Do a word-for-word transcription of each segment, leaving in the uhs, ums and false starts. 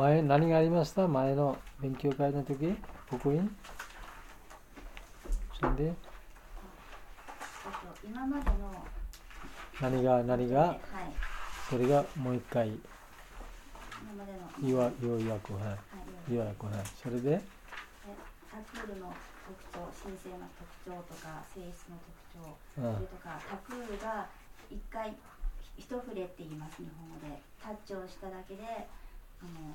前何がありました？前の勉強会の時、福音。それで今までの何が何が、はい、それがもう一回要約、はい、要約、はい。それでタクールの特徴、神聖な特徴とか性質の特徴、それとかタクールが一回一触れって言います、日本語で。タッチをしただけであの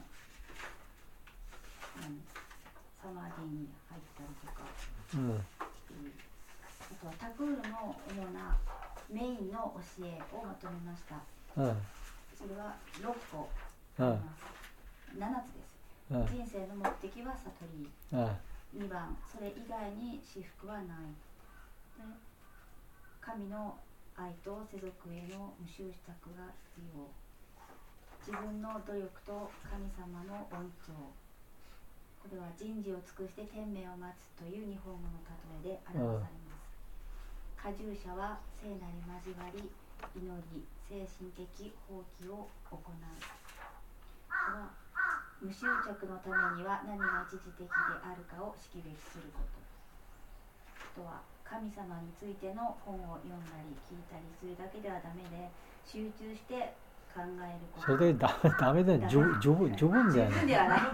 サマディに入ったりとか、うん、あとはタクールの主なメインの教えをまとめました、うん、それはろっこあります、うん、ななつです、うん、人生の目的は悟り、うん、にばんそれ以外に私服はないで、神の愛と世俗への無執着が必要、自分の努力と神様の恩寵、これは人事を尽くして天命を待つという日本語の例えで表されます。下従者は聖なる交わり、祈り、精神的放棄を行う。これは無執着のためには何が一時的であるかを識別すること。あとは神様についての本を読んだり聞いたりするだけではダメで、集中して考えること。 それでダメダメで十分十分ではない。 十分ではない。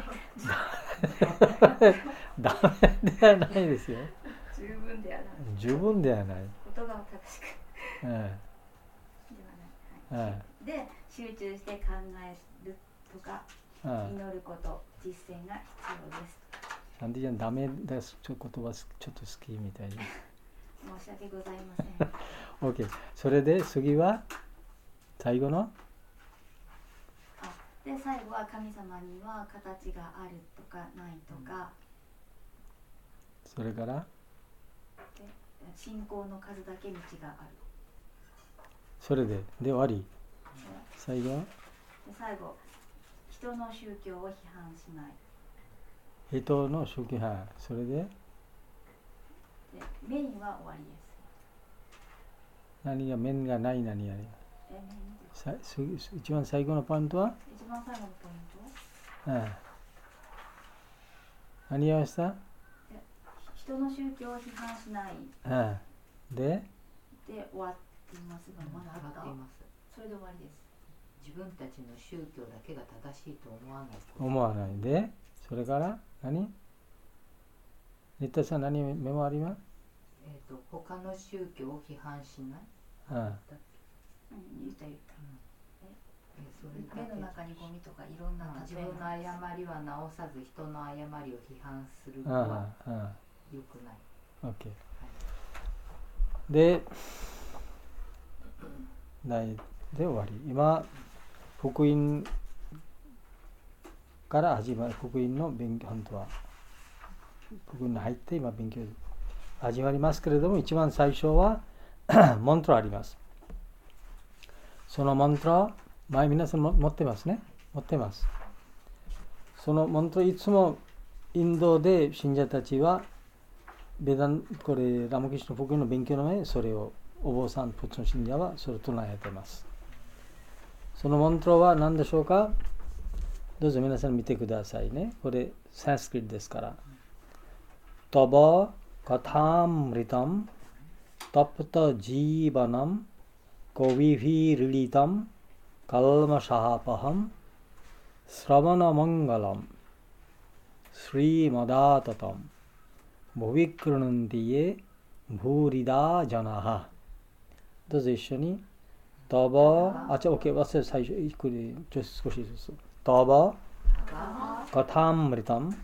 ダメではないですよ。 十分ではない。 十分ではない。 言葉を正しく。ええ、ではない。はい。ええ、で集中して考えるとか、ええ、祈ること、実践が必要です。 サンディちゃんダメですちょっと言葉ちょっと好きみたいで。 申し訳ございません。 OK。それで次は最後の。 で最後は神様には形があるとかないとか、 それからで信仰の数だけ道がある。 それでで終わり。最後で最後、人の宗教を批判しない。 人の宗教、はい。それででメインは終わりです。 何が面がない何やり。一番最後のポイントは一番最後のポイント、 ああ、何言いました？ 人の宗教を批判しない。 ああ、でで終わっていますが、まだあった。それで終わりです。 自分たちの宗教だけが正しいと思わない。 思わないで、それから何？新田さん何メモあります？ えっと他の宗教を批判しない。 ああ。 言った言った。目の中にゴミとかいろんな自分の誤りは直さず人の誤りを批判するのは良くない。 OK。で、ないで終わり。今福音から始まる福音の勉強、本当は福音に入って今勉強始まりますけれども、一番最初はマントラあります。そのマントラ、前皆さん持ってますね。持ってます。そのマントラ、いつもインドで信者たちはベダン、これラマキシュの福音の勉強の前、それをお坊さん、プッツの信者はそれを唱えています。そのマントラは何でしょうか？どうぞ皆さん見てくださいね。これサンスクリットですから。タバカタムリタムタプタジーバナムコビフィリリタムカルマシャーパハムスラバナマンガラムスリマダータタムボビクルナンティエブーリダージャナハ。どうぞ一緒に。タバ、あ、じゃあ OK、忘れ最初、これちょっと少しずつ。タバカタムリタム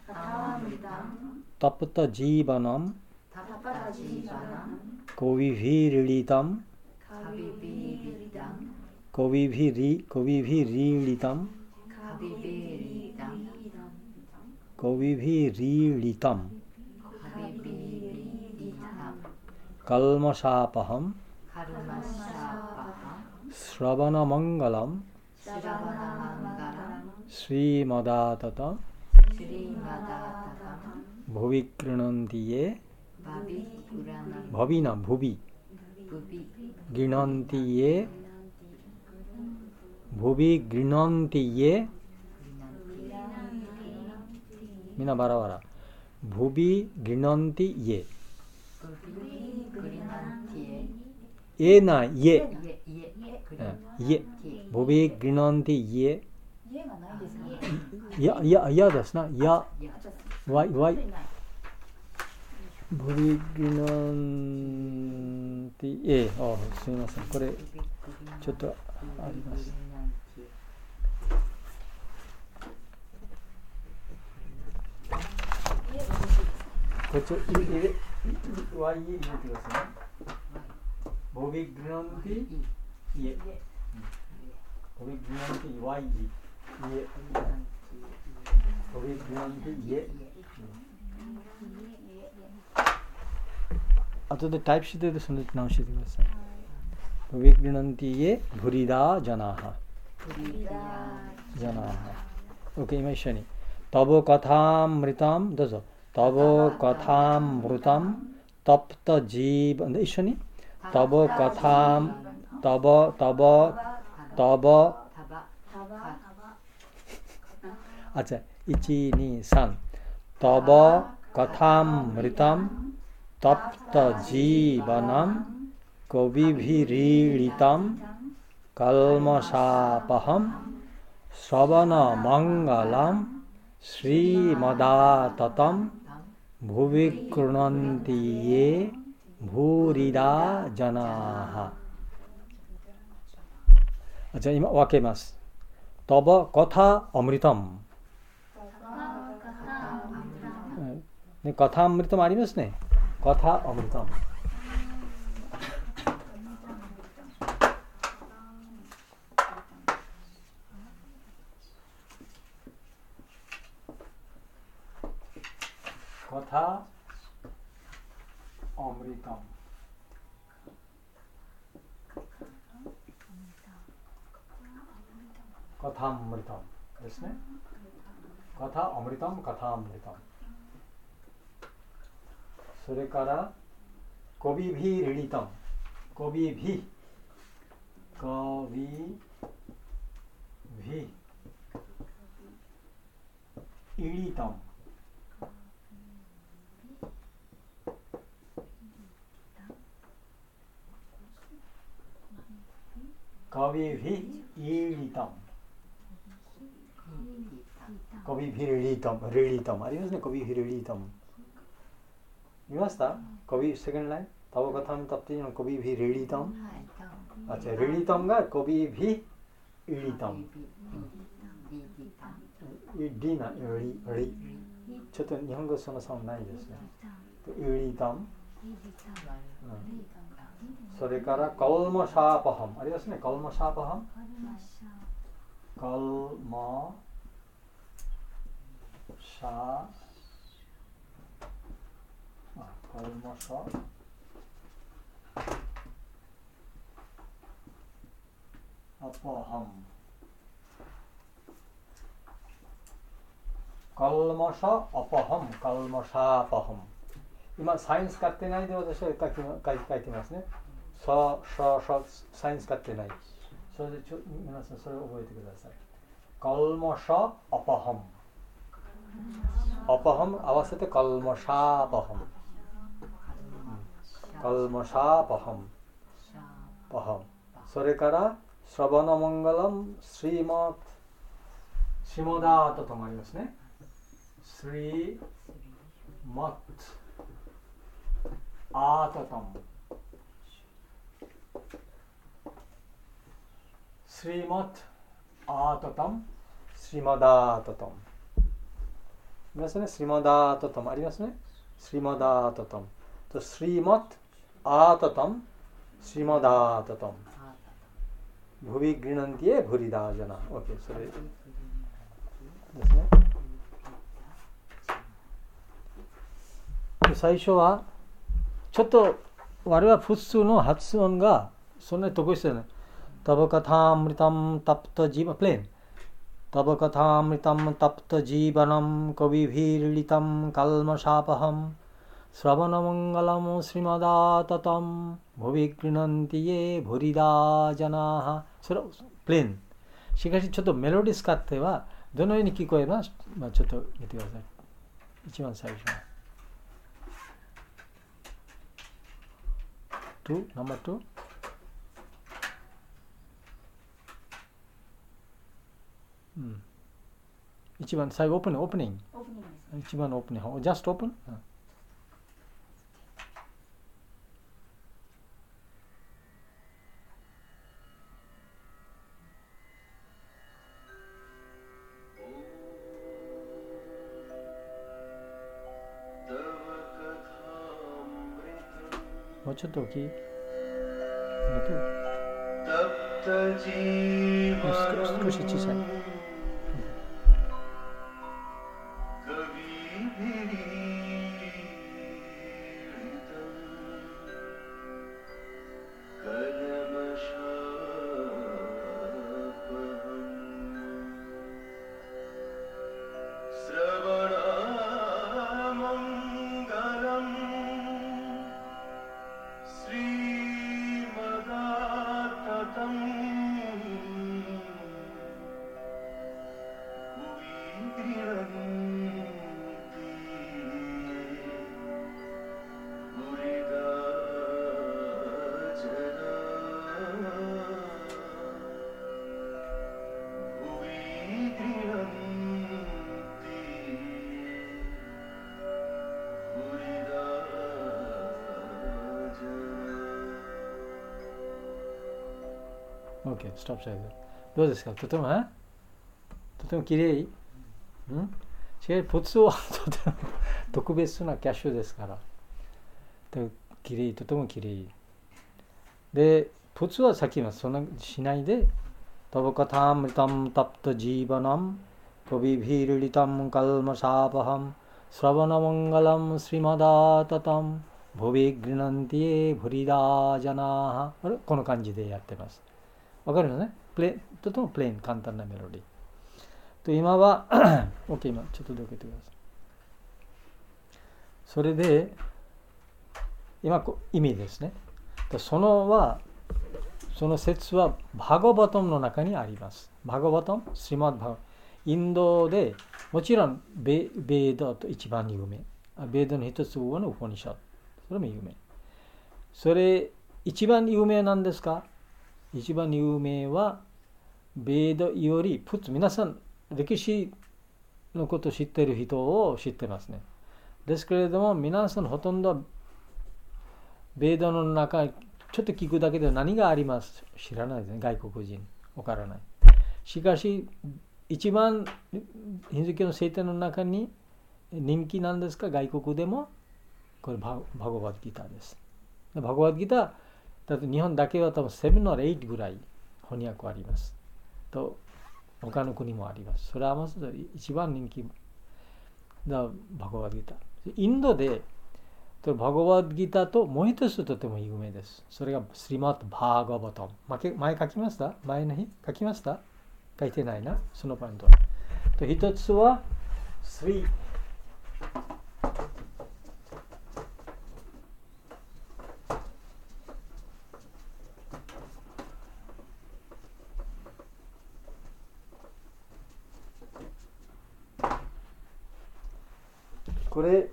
タプタジーバナムコビフィリリタムコビフィリコビフィリリタムコビフィリリタムカルマシャーパハムスラバナマンガラムスリマダータタボビクルナンティエボビナボビギナンティエボビギナンティエみんなバラバラ。ブビギナンティイエ。えなイエ。イエ。ブビギナンティイエ。いやいやいやですな。いや。わいわい。ブビギナンティイエ。あ、すみません。これちょっとあります。こっち入れ入れワイ入れてくださいね。ボビグランティイエ。ボビグランティワイイエ。ボビグランティイエ。あとでタイプしてその直してください。ボビグランティイエブリダージャナハ。ジャナハ。OK、今一緒に。タボカタムリタムどうぞ。タボカタムムルタムタプタジーバ一緒にタボカタムタボタボタボあじゃいちにさんタボカタムムリタムタプタジーバナムコビビリリタムカルマシャパハムシャバナマンガラムシリマダタタムभुवि कृणन्ति ये भूरिदा जनाः। अच्छा 今分けます。तब कथा अमृतमね、कथा अमृतम ありますね。कथा अमृतम कथा अमृतम कथा अमृतमですね。कथा अमृतम कथा अमृतमそれからコビビリリタムコビビコビビイリタムコビビイリタムコビビリリタムリリタムありますね。コビビリリタム見ました？コビセカンドラインタボカタムタプティのコビビリリタムあ、じゃあリリタムがコビビイリタムリなリリちょっと日本語そのさんないですね。イリタムそれからカルマシャーパハムありますね。カルマシャーパハムカルマシャーカルマシャーアパハムカルマシャーアパハムカルマシャーアパハム今サイン使ってないで私は書き書いてますね。さあ、シャーシャーサイン使ってない。それでちょ皆さんそれを覚えてください。カルマシャーアパハムアパハム合わせてカルマシャーアパハムカルマシャーアパハムパハムそれからシャバナマンガラムスリーマートシモダートともありますね。スリーマットアートタムスリーマットアートタムスリマダートタムありますね。スリマダートタムありますね。スリマダートタムとスリマットアートタムスリマダートタムブビグリナンティエブリダージャナ OK それですね。最初はちょっと我々は普通の発音がそんなに得意ですよね。タバカタムリタムタプタジーバプレーンタバカタムリタムタプタジーバナムコビビリリタムカルマシャパハムスラバナマンガラムスリマダータタムボビグリナンティエブリダージャナハそれはプレーンしかしちょっとメロディー使ってはどのように聞こえます、まあ、ちょっと見てください。 一番最初の。two? ナンバー two? うん。一番最後オープニング、オープニング。 オープニングです。 一番オープニング。just open? うん。もうちょっと大きい。少し小さい。OK、ストップサイド。どうですか？とても、えとてもきれい。うん？違う、ポツはとても特別なキャッシュですから。きれい、とてもきれい。で、ポツはさっきのそんなしないで、タバカタムタムタプタジーバナム、トビビルリタムカルマサーパハム、スラバナマンガラムスリマダータタム、ボビグリナンティエブリダージャナーハ。この感じでやってます。わかるよね？プレとてもプレーン、簡単なメロディー。と今は、OK、今ちょっとどけてください。それで、今、意味ですね。そのは、その説は、バガバトムの中にあります。バガバトム、スリマッバガ、インドで、もちろんベ、ベーダと一番有名。ベーダの一つ上のウポニシャド。それも有名。それ、一番有名なんですか？一番有名は、ベーダより、プツ、皆さん、歴史のことを知っている人を知ってますね。ですけれども、皆さんほとんど、ベーダの中、ちょっと聞くだけで何があります知らないですね。外国人。わからない。しかし、一番、ヒンドゥー教の聖典の中に人気なんですか？外国でも、これバ、バガバッドギターです。バガバッドギター、だって日本だけは多分ななやはちぐらい翻訳あります。と、他の国もあります。それはまず一番人気だ、バガバッドギター。インドで、バガバッドギターともう一つとても有名です。それがスリマット・バーガバトム。前書きました？前の日書きました？書いてないな、そのポイント。と一つは、スリこれ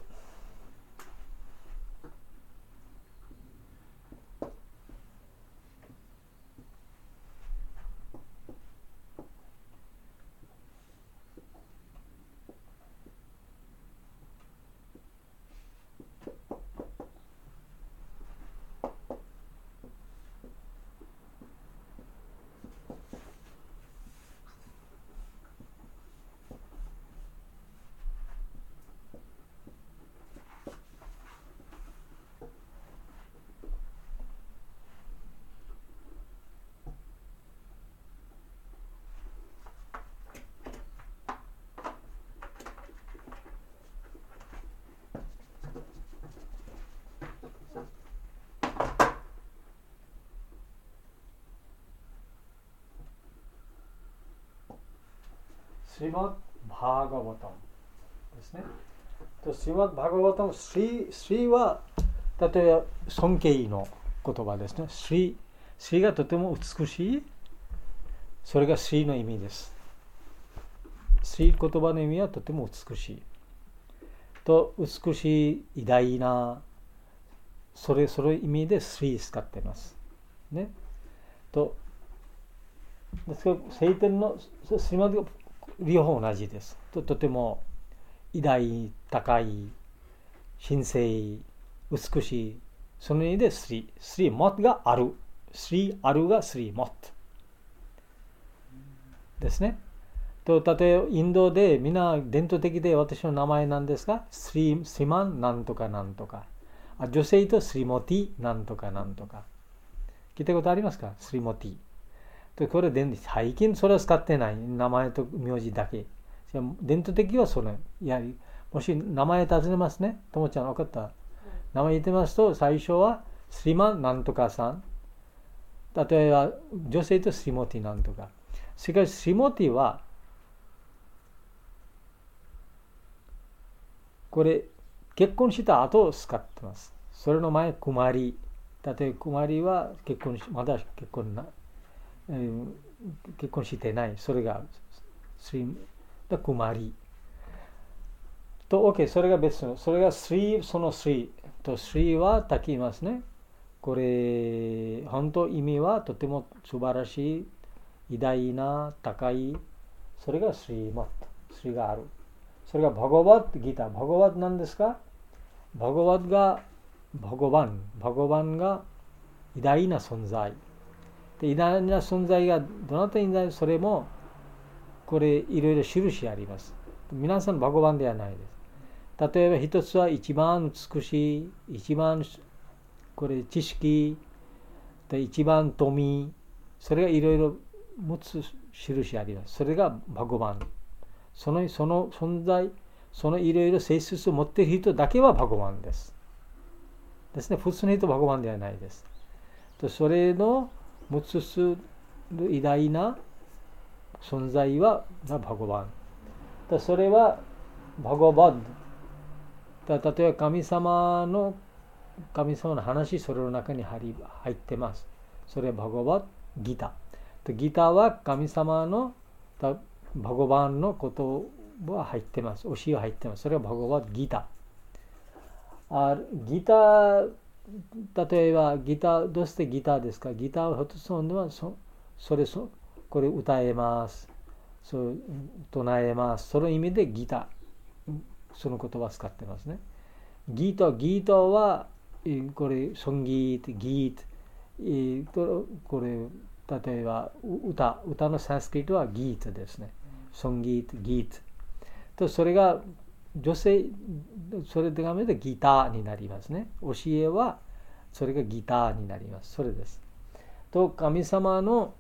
スリマッバーガバトムですね。とスリマッバーガバトム、スリ、スリは例えば尊敬の言葉ですね。スリ、スリがとても美しい。それがスリの意味です。スリ言葉の意味はとても美しい。 と美しい偉大な、それその意味でスリー使ってますね。とですから聖典のスリマディ両方同じです。 と, とても偉大、高い、神聖、美しい、その意味でスリー、スリーモットがある、スリーあるがスリーモットですね。と例えばインドでみんな伝統的で私の名前なんですが、スリスリマンなんとかなんとか、あ女性とスリモティなんとかなんとか、聞いたことありますか？スリモティとこれ伝最近それは使ってない、名前と名字だけ。伝統的はそのやはり、もし名前尋ねますね、ともちゃん分かった、名前言ってますと最初はスリマンなんとかさん、例えば女性とスリモティなんとか。しかしスリモティはこれ結婚した後を使ってます。それの前クマリ、例えばクマリは結婚しまだ結婚な、えー、結婚してない、それがスリだクマリと OK、 それが別の、それがスリ、そのスリとスリはたきますね。これ本当意味はとても素晴らしい、偉大な、高い、それがスリマット、スリがある。それがバガバッギター。バガバッなんですか？バガバッがバガバン、バガバンが偉大な存在で、偉大な存在がどなたになる、それもこれいろいろ印あります。皆さんバガバンではないです。例えば一つは一番美しい、一番これ知識で、一番富、それがいろいろ持つ印あります。それがバガバン。そのその存在、そのいろいろ性質を持っている人だけはバガバンです。ですね。普通の人はバガバンではないです。とそれの持つ偉大な存在はバガバン。とそれはバガバッ。例えば神様の神様の話、それの中に入ってます。それはバガバッギター。ギターは神様のバガバンのことは入ってます。教えは入ってます。それはバガバッギター。あギター、例えばギター、どうしてギターですか？ギターを一つのはそそれそこれ歌えます。そう唱えます。その意味でギター、その言葉を使ってますね。ギート、ギートはこれソンギート、ギート、これ例えば歌、歌のサンスクリットはギートですね。ソンギート、ギート。とそれが女性、それでがめでギターになりますね。教えはそれがギターになります。それです。と神様の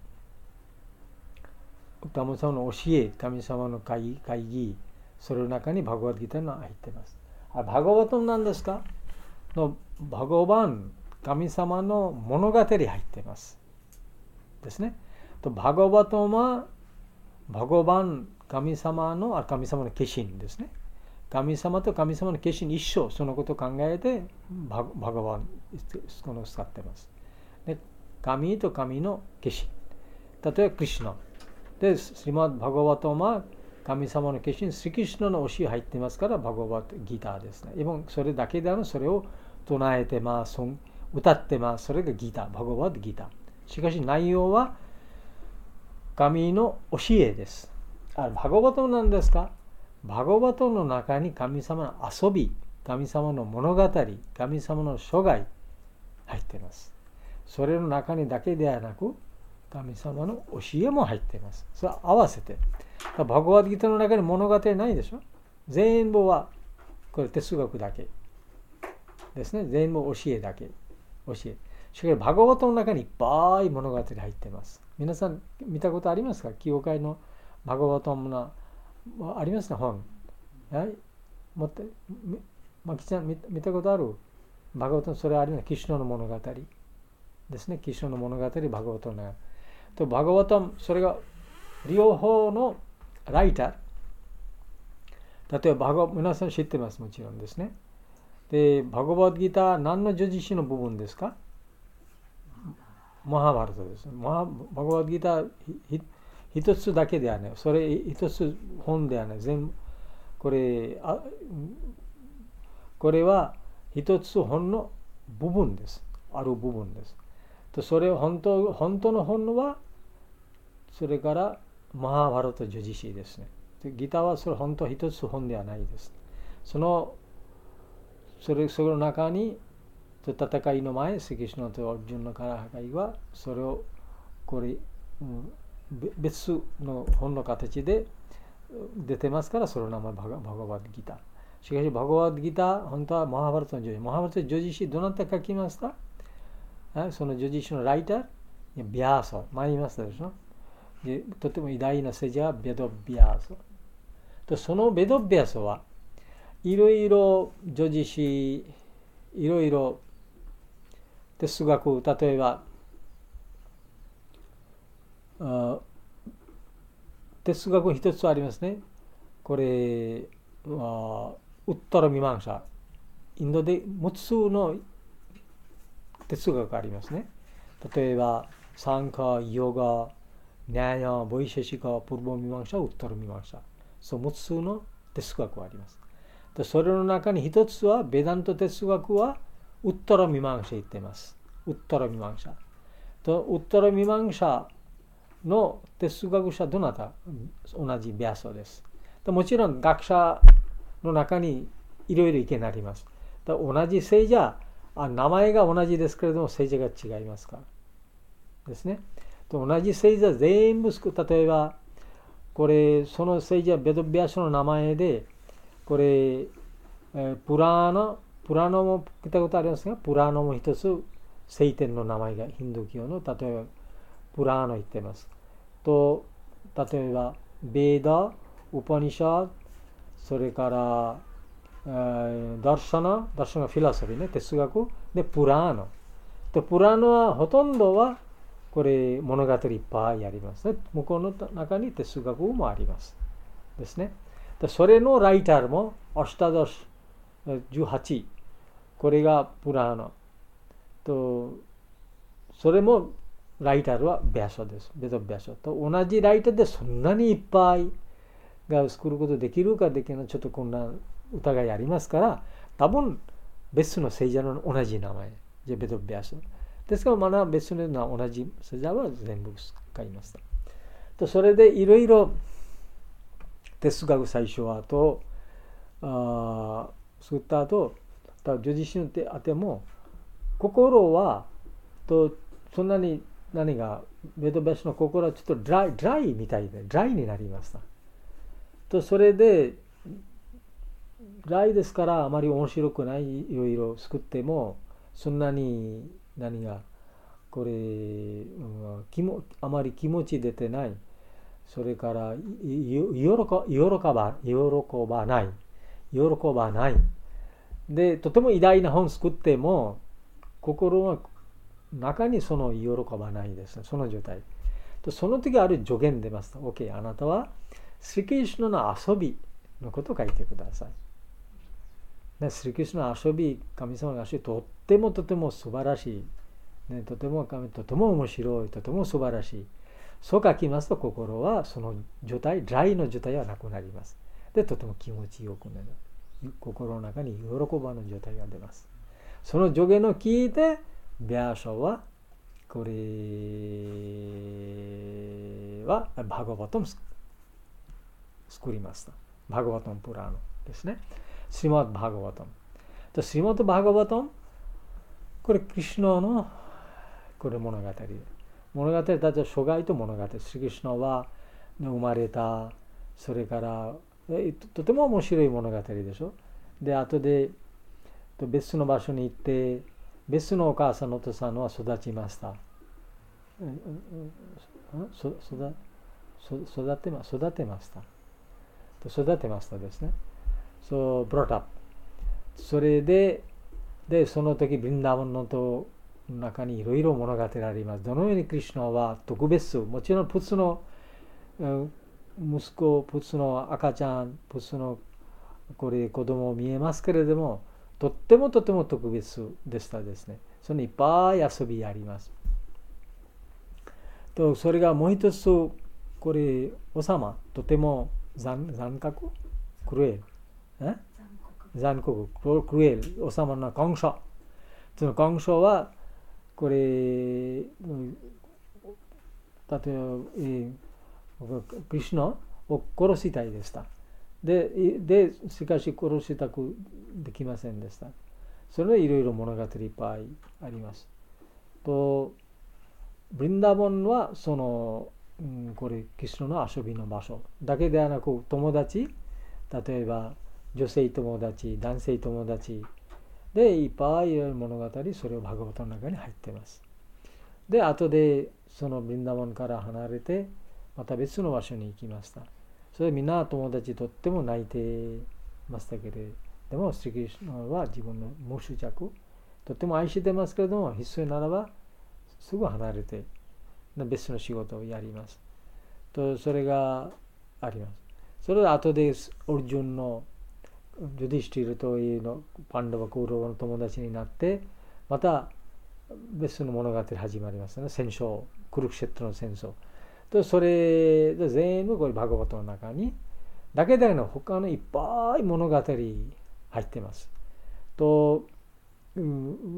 神様の教え、神様の会議、それの中にバガバッギターが入っています。あ、バガバトンなんですか？のバガバン、神様の物語入っています。ですね。とバガバトンはバガバン、神様のあ神様の化身ですね。神様と神様の化身一緒、そのことを考えてバガバンこの使っています。で神と神の化身。例えばクリシュナでスリマッバガバトンは神様の化身、スリキシュナの教え入っていますからバガバッギターですね。今それだけである、それを唱えてます、歌ってます。それがギター、バガバッギター。しかし内容は神の教えです。あ、バガバトンなんですか？バガバトンの中に神様の遊び、神様の物語、神様の諸外入っています。それの中にだけではなく神様の教えも入っています。それ合わせて。バガバッギターの中に物語ないでしょ。全部はこれ哲学だけですね。全部教えだけ。教え。しかしバガバトンの中にいっぱい物語入っています。皆さん見たことありますか？教会のバガバトンのありますね、本。はい、持って、まきちゃん 見, 見たことある？バガバトン、それあります。キシュナの物語ですね。キシュナの物語、バガバトンの。とバガバトン、それが両方のライター。例えばバガ、皆さん知ってます、もちろんですね。で、バガバッギター、何の叙事詩の部分ですか？マハバラタです。バガバッギター一つだけではない。それ一つ本ではない。全部これあこれは一つ本の部分です。ある部分です。とそれを本当、本当の本は、それからマハバラタ叙事詩ですね。でギターはそれ本当一つ本ではないです。その、それ、その中に、戦いの前、関シュナとアルジュンの戦いは、それを、これ、うん、別の本の形で出てますから、その名前バガバガバッドギター。しかし、バガバッドギター、本当はマハバラタの叙事。マハバラタの叙事詩、どなた書きました？その叙事詩のライター、ビャーソ、前言いましたでしょ。でとても偉大な聖者はベドビャーソ。とそのベドビャーソはいろいろ叙事詩、いろいろ哲学、例えば、哲学一つありますね。これはウッタラミマンシャ。インドでむつの哲学がありますね。例えば、サンカ、ヨガ、ニャヤ、ボイシェシカ、プルボミマンシャ、ウッタラミマンシャ。そう、むつの哲学があります。それの中に一つは、ベダント哲学は、ウッタラミマンシャ言っています。ウッタラミマンシャ。と、ウッタラミマンシャの哲学者どなた？同じビャソです。もちろん学者の中にいろいろ意見があります。同じ聖者、名前が同じですけれども聖者が違いますからですね。と同じ聖者全部、例えばこれその聖者ベドビャソの名前でこれプラーノプラーノも聞いたことありますが、プラーノも一つ聖典の名前がヒンドゥー教の例えばプラーノ言ってます。と例えばベーダ、ウパニシャ、それからダーシャナ、ダーシャナフィロソフィーね、哲学でプラーノ。でプラーノはほとんどはこれ物語いっぱいありますね。向こうの中に哲学もありますですね。でそれのライターもアシタダシじゅうはち、これがプラーノと、それもライターはビャソです。ベドビャソと同じライターでそんなにいっぱいが作ることできるかできない、ちょっとこんな疑いありますから、多分別の聖者の同じ名前じゃベドビャソですから、まだ別の同じ聖者は全部使いました。とそれでいろいろ哲学最初はとあ作った後、叙事詩の手当ても心はとそんなに何がベドビャソの心はちょっとドライ、ドライみたいでドライになりました。とそれでドライですからあまり面白くない、いろいろ作ってもそんなに何がこれ、うん、気もあまり気持ち出てない、それから喜ば喜ばない喜ばないで、とても偉大な本作っても心は中にその喜ばないですね、その状態と。その時ある助言出ます。 OK、 あなたはスリキリシュナの遊びのことを書いてください。スリキリシュナの遊び、神様がとってもとても素晴らしい、ね、とても神とても面白い、とても素晴らしい。そう書きますと心はその状態、ドライの状態はなくなります。でとても気持ちよくなる、心の中に喜ばの状態が出ます。その助言を聞いてビャーシャはこれはバガバトム作りました。バガバトムプラーノですね。スリマッドバガバトムと、スリマッドバガバトム、これクリシュナのこれ物語物語たちは諸外と物語。スリクリシュナは生まれた、それからとても面白い物語でしょ。で後で別の場所に行って別のお母さんのお父さんは育ちました。そ育育てま育てました育てましたですね。そうブロットアップ。それででその時ブリンダーバンのと中にいろいろ物語あります。どのようにクリシュナは特別、もちろんプツの息子、プツの赤ちゃん、プツのこれ子供見えますけれども、とってもとても特別でしたですね。そのいっぱい遊びあります。とそれがもう一つ、これ王様とても残残酷クルエル、え残酷、クルエル、王様のコンショ。そのコンショは、これ、例えば、えー、クリシュナを殺したいでした。で、でしかし殺したくできませんでした。それでいろいろ物語いっぱいあります。と、ブリンダーボンはその、うん、これ、クリシュナの遊びの場所だけではなく、友達、例えば女性友達、男性友達でいっぱいいろいろ物語、それをバガバタの中に入っています。で、後でそのブリンダーボンから離れて、また別の場所に行きました。それでみんな友達とっても泣いてましたけれども、スリークリシュナは自分の無執着、とっても愛してますけれども、必須ならばすぐ離れて別の仕事をやります。と、それがあります。それで後でオルジュンのユディシティルというのパンダバ・コウロバの友達になって、また別の物語始まりますね。戦争、クルクシェットの戦争。と、それで全部これバガバトの中に、だけでの他のいっぱい物語入っています。と、うん、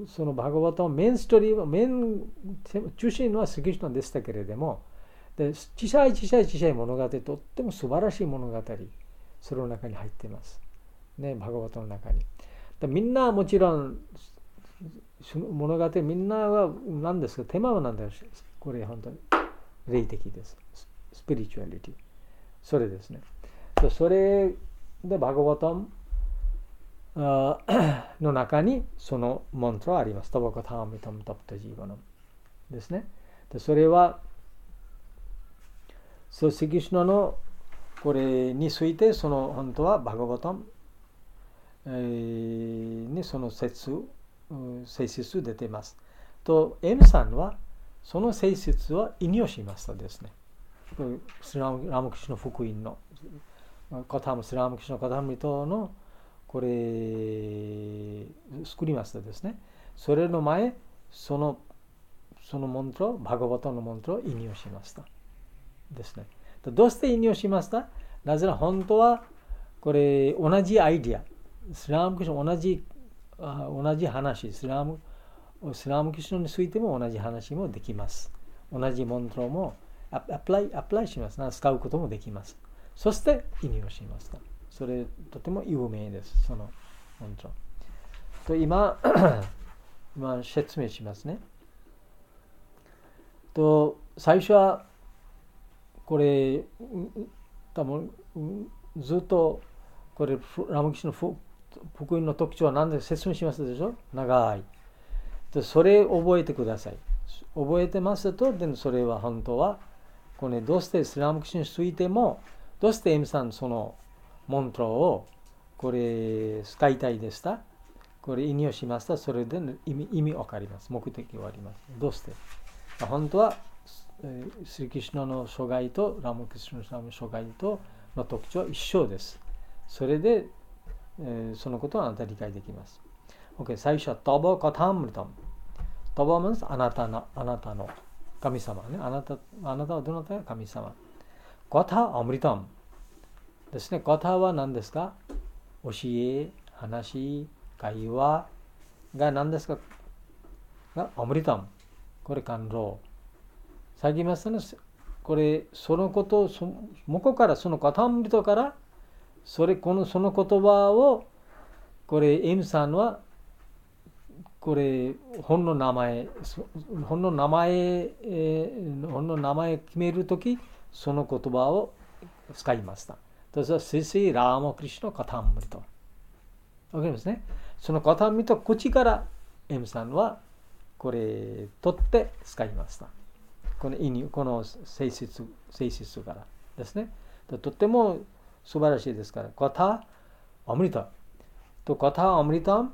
そのバガバトのメインストーリーは、メイン中心はスリキシュナでしたけれども、で小さい小さい小さい物語、とっても素晴らしい物語、その中に入っています。ね、バガバトの中に。でみんなもちろん、物語、みんなは何ですか、テーマは何だろう、これ本当に霊的です。スピリチュアリティ。それですね。それでバガバトンの中にそのマントラあります。タバカターミタムタプタジーバナムですね。でそれは、そう、シキシュナのこれについて、その本当はバガバトン、えー、にその説、性質出ています。と、M さんはその性質は引用しましたですね。スラム・ラムクシュの福音のカタム、スラムクシュのカタムリトのこれ作りましたですね。それの前、そのそのマントラ、バガバトのマントラを引用しましたですね。どうして引用しました？なぜなら本当はこれ同じアイディア、スラムクシュ同じ同じ話、スラムスラムクシュについても同じ話もできます。同じマントラもアプライ、アプライします。使うこともできます。そして引用しました。それとても有名です。そのマントラ。と今、今説明しますね。と最初はこれ多分ずっとこれラムキシュの福音の特徴は何で説明しますでしょ。長い。でそれを覚えてください。覚えてますと、でそれは本当はこれどうしてスラムキシュについてもどうして M さんそのマントラをこれ使いたいでした。これ引用しました。それで意味意味わかります。目的はあります。どうして本当はスリキシュナの諸外とラムキシュナの諸外との特徴は一緒です。それで、えー、そのことはあなた理解できます。OK、最初はタバカタムリタム。タバはあなたの、あなたの神様ね。あなた、あなたはどなたが神様。カタアムリタムですね。カタは何ですか？教え、話、会話が何ですか？がアムリタム。これ感動。さっき言いましたね。これ、そのことを、向こうから、そのカタアムリタから、それ、この、その言葉を、これ、M さんは、これ、本の名前、本の名前、えー、本の名前決めるとき、その言葉を使いました。それは、スリスリラーマクリシュのカタアムリタ。わかりますね。そのカタアムリタ、口から、M さんは、これ、取って使いました。この意味、この性質、性質からですね。とっても素晴らしいですから、カタアムリタとカタアムリタ、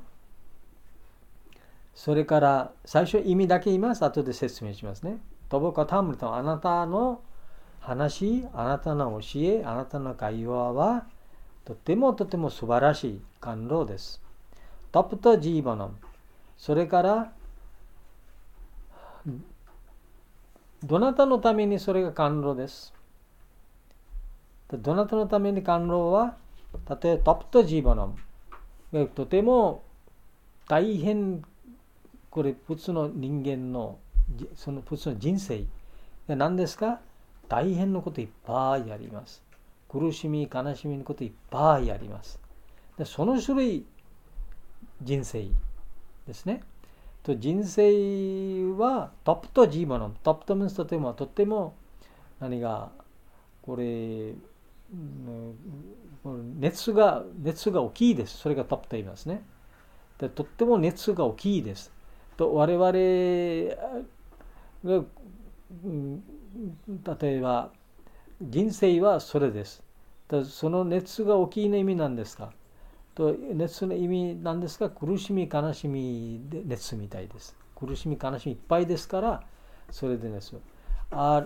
それから最初意味だけ言います。後で説明しますね。トボカタアムリタ、あなたの話、あなたの教え、あなたの会話はとてもとても素晴らしい感動です。タプタジーバナム、それからどなたのためにそれが感動です。どなたのために感動は、例えばタプタジーバナム、 とても大変、これ普通の人間のその普通の人生何ですか？大変なこといっぱいあります。苦しみ悲しみのこといっぱいあります。でその種類人生ですね。と人生はトップとジーボノン、トップとムンスとてもとっても何がこれ熱が熱が大きいです。それがトップと言いますね。でとっても熱が大きいです。と我々が、うん、例えば人生はそれです。その熱が大きいの意味なんですか？と熱の意味なんですが、苦しみ悲しみで熱みたいです。苦しみ悲しみいっぱいですから、それでです。あ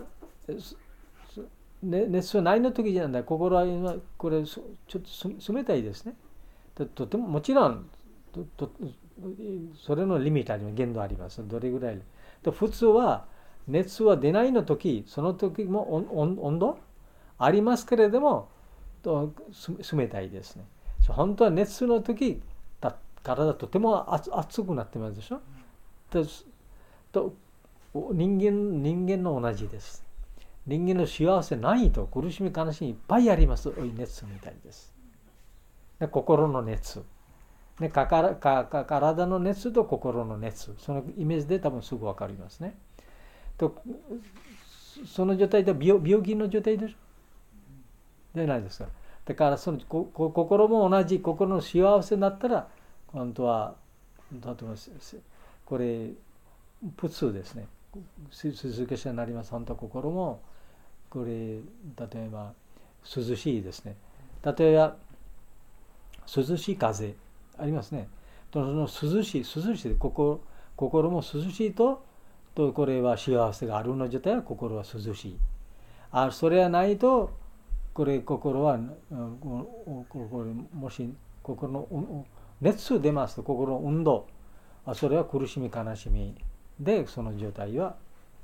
熱はないの時じゃない。心はこれちょっと冷たいですね。と, とてももちろんととそれのリミットあります。限度あります。どれぐらいと普通は熱は出ないの時、その時も温度ありますけれどもと冷たいですね。本当は熱の時体とても熱くなってますでしょ。とと人間人間の同じです。人間の幸せないと苦しみ悲しみいっぱいあります。熱みたいです。で心の熱、ね、かかかか体の熱と心の熱、そのイメージで多分すぐ分かりますね。とその状態で 病, 病気の状態でしょ。でないですか。だからそのここ心も同じ、心の幸せになったら本当はこれ普通ですね。静けさになります。本当は心もこれ例えば涼しいですね。例えば涼しい風ありますね。その涼しい涼しい心心も涼しいととこれは幸せがあるの状態は心は涼しい。あそれはないとこれ心はこれもし心の熱出ますと心の運動、それは苦しみ悲しみでその状態は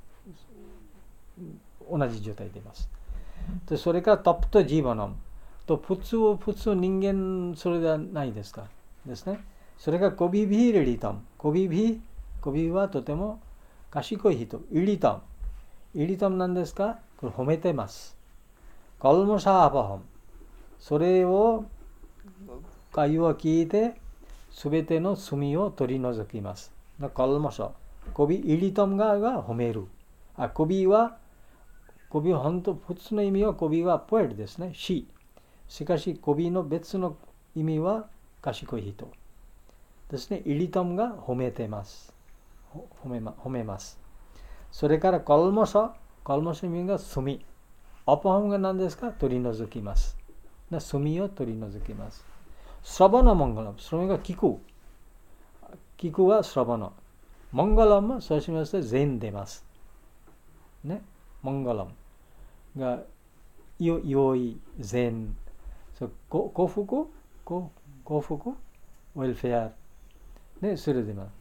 同じ状態で出ます。でそれからトップとジーバナムと普通普通人間それではないですかですね。それがコビビリリタム、コビビコビはとても賢い人、イリタムイリタムなんですか？これ褒めてます。カルモシャーパハム、それを会話を聞いてすべての罪を取り除きます。カルモシャコビイリタムが褒める。あコビはコビは本当普通の意味はコビはポエルですね。死。しかしコビの別の意味は賢い人ですね。イリタムが褒めてます。褒めま、褒めます。それからカルモシャ、カルモシャの意味が罪。アパハムが何ですか？取り除きます。罪を取り除きます。スラバナモンガラム、それが聞く。聞くはスラバナ。モンガラムはそうしますと善出ます。ね。モンガラムが良い、善、幸福、幸福、ウェルフェア。ね、それでます。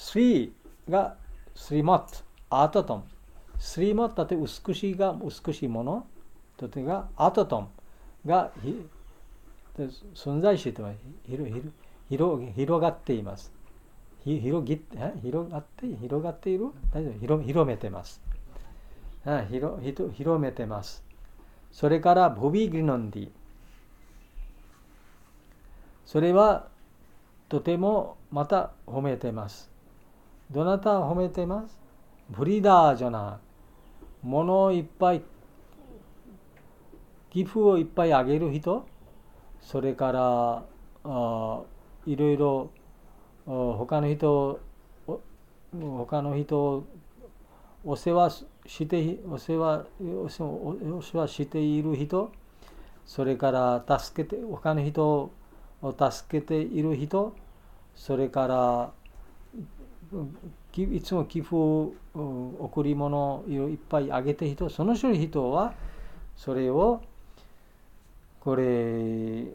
スリーがスリマット、アートトム。スリマットって美しいが美しいもの。とてがアートトムが存在しては広がっています。広ぎ広がって広がっている大丈夫 広, 広めてます。広, 広めてます。それからボビグリノンディ、それはとてもまた褒めてます。どなた褒めてます？ブリダーじゃない。物をいっぱい寄付をいっぱいあげる人、それからあいろいろ他の人他の人をお世話してお世話お世話している人、それから助けて他の人を助けている人、それからいつも寄付贈り物をいっぱいあげている人、その種類人はそれをこれ、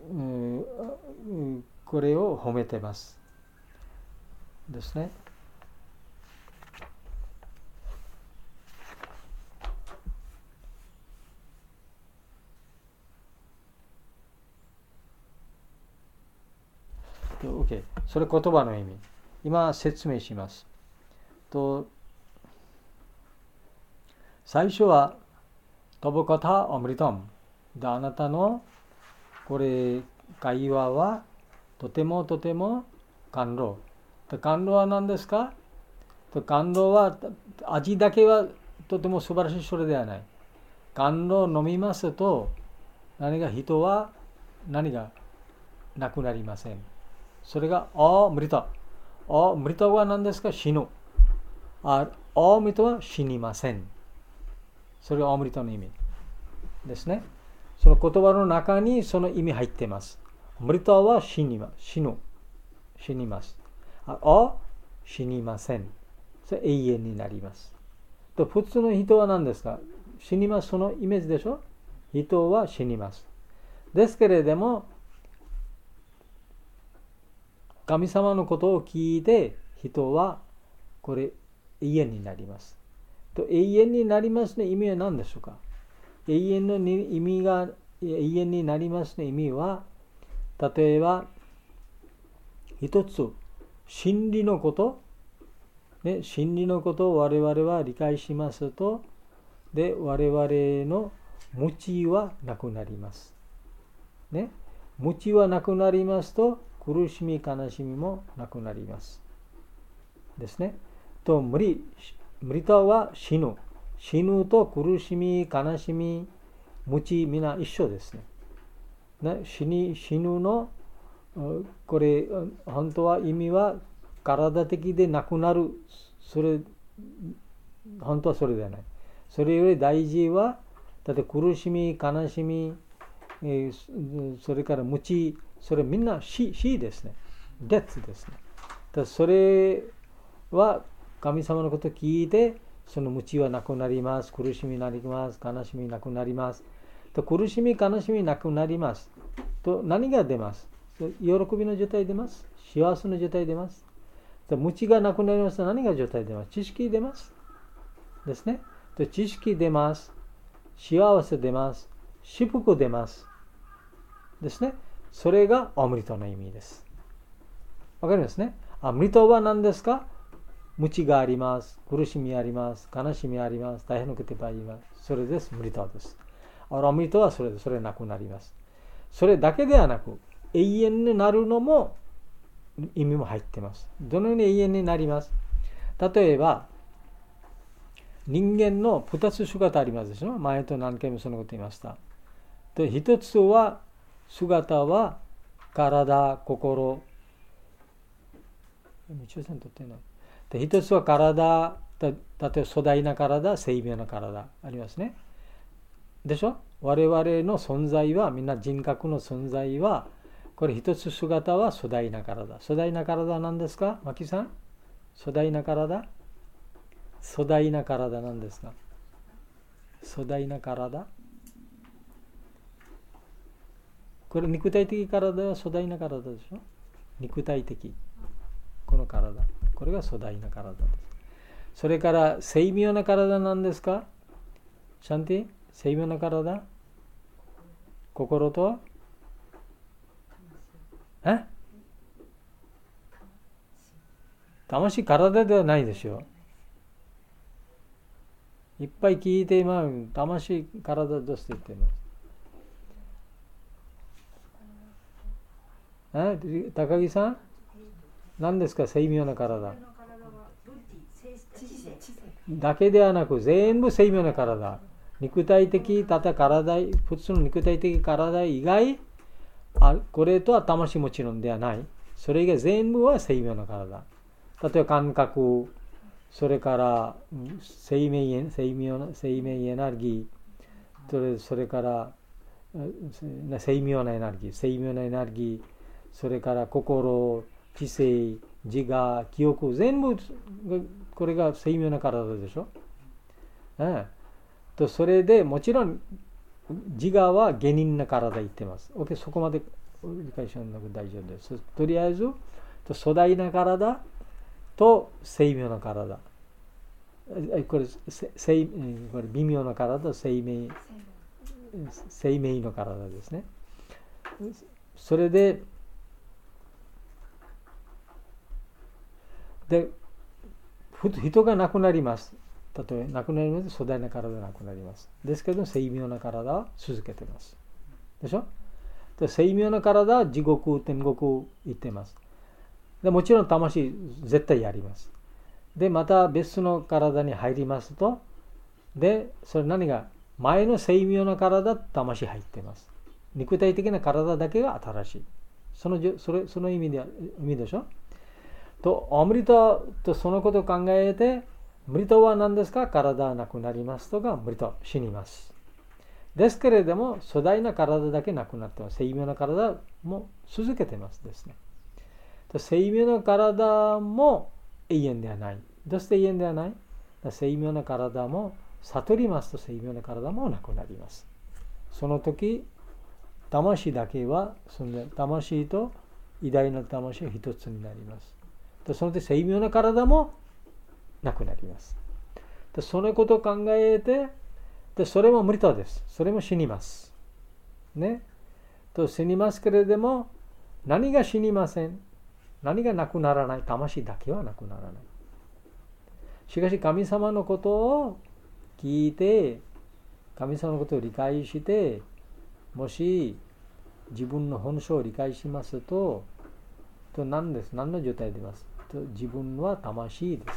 これを褒めてますですね。 OK。それ言葉の意味。今説明します。と最初はタボカタアムリタム。で、あなたのこれ会話はとてもとても感動。で、感動は何ですか？と感動は味だけはとても素晴らしいそれではない。感動を飲みますと何が人は何がなくなりません。それがアムリタ。アムリタは何ですか？死ぬ。アムリタは死にません。それがアムリタの意味ですね。その言葉の中にその意味入っています。アムリタは死にま、死ぬ。死にます。ア、死にません。それ永遠になります。と普通の人は何ですか？死にます。そのイメージでしょ？人は死にます。ですけれども、神様のことを聞いて人はこれ永遠になります。と永遠になりますの意味は何でしょうか？永遠の意味が永遠になりますの意味は、例えば一つ真理のこと、ね、真理のことを我々は理解しますと、で我々の無知はなくなります。ね、無知はなくなりますと苦しみ悲しみもなくなりますですね。と無理無理とは死ぬ。死ぬと苦しみ悲しみ無知みんな一緒ですね。ね、死に死ぬのこれ本当は意味は体的でなくなる。それ本当はそれではない。それより大事はだって苦しみ悲しみ、えー、それから無知、それみんな死、死ですね。デスですね。だそれは神様のことを聞いて、その無知はなくなります。苦しみなります。悲しみなくなります。と苦しみ悲しみなくなります。と何が出ます？喜びの状態出ます。幸せの状態出ます。と無知がなくなりますと何が状態出ます？知識出ます。ですね。と知識出ます。幸せ出ます。祝福出ます。ですね。それがアムリタの意味です。わかりますね。アムリタは何ですか？無知があります。苦しみあります。悲しみあります。大変なことがあります。それです。ムリタです。アムリタはそれで、それなくなります。それだけではなく、永遠になるのも意味も入っています。どのように永遠になります？例えば、人間の二つ姿ありますでしょ。前と何回もそのこと言いました。で、一つは、姿は体、心。道夫さんとってない。で、一つは体、例えば粗大な体、精妙な体ありますね。でしょ？我々の存在は、みんな人格の存在は、これ一つ姿は粗大な体。粗大な体は何ですか？マキさん？粗大な体？粗大な体なんですか？粗大な体？これ肉体的体は粗大な体でしょ？肉体的。この体。これが粗大な体です。それから精妙な体なんですか？シャンティ？精妙な体？心と？え？魂、体ではないですよ。いっぱい聞いて、まあ、魂、体として言っています。え？高木さん？何ですか、精妙な体？だけではなく、全部精妙な体。肉体的、ただ体、普通の肉体的体以外、あこれとは魂もちろんではない。それ以外全部は精妙な体。例えば感覚、それから生命、生命な生命エネルギー、それから精妙なエネルギー、精妙なエネルギー、それから心、知性、自我、記憶、全部これが精妙な体でしょ。ええとそれでもちろん自我は下人な体言ってます。OK、そこまで理解しなくて大丈夫です。とりあえず、粗大な体と精妙な体。これ、生これ微妙な体、生命、生命の体ですね。それで、 で、人が亡くなります。例えば亡くなりますと粗大な体がなくなります。ですけど精妙な体は続けています。でしょ。で精妙な体は地獄、天国行っています。でもちろん魂絶対やります。でまた別の体に入りますと、でそれ何が前の精妙な体、魂入っています。肉体的な体だけが新しい。そのそれその意味で意味でしょ。とアムリタとそのことを考えて、ムリタは何ですか。体はなくなりますとか、ムリタ死にます。ですけれども粗大な体だけなくなってます。精妙な体も続けてますですね。精妙な体も永遠ではない。どうして永遠ではない。精妙な体も悟りますと精妙な体もなくなります。その時魂だけはその魂と偉大な魂は一つになります。その時精妙な体もなくなります。そのことを考えて、でそれも無理とです。それも死にます。ね。と死にますけれども、何が死にません。何がなくならない。魂だけはなくならない。しかし神様のことを聞いて、神様のことを理解して、もし自分の本性を理解しますと、と何です。何の状態でますと、自分は魂です。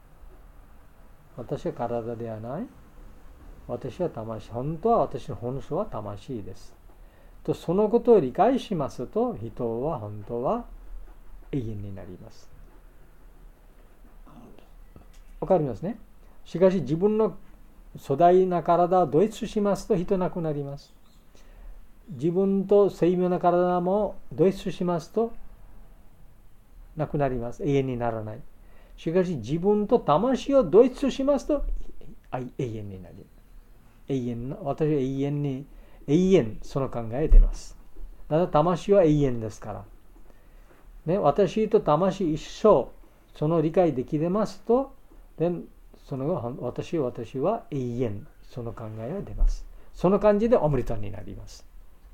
私は体ではない。私は魂。本当は私の本性は魂です。とそのことを理解しますと、人は本当は永遠になります。わかりますね。しかし自分の粗大な体を同一しますと人なくなります。自分と精妙な体も同一しますとなくなります。永遠にならない。しかし自分と魂を同一しますと永遠になります。永遠の、私は永遠に、永遠その考え出ます。だから魂は永遠ですから。ね、私と魂一緒、その理解できてますと、でその私私は永遠、その考えが出ます。その感じでオムリタになります。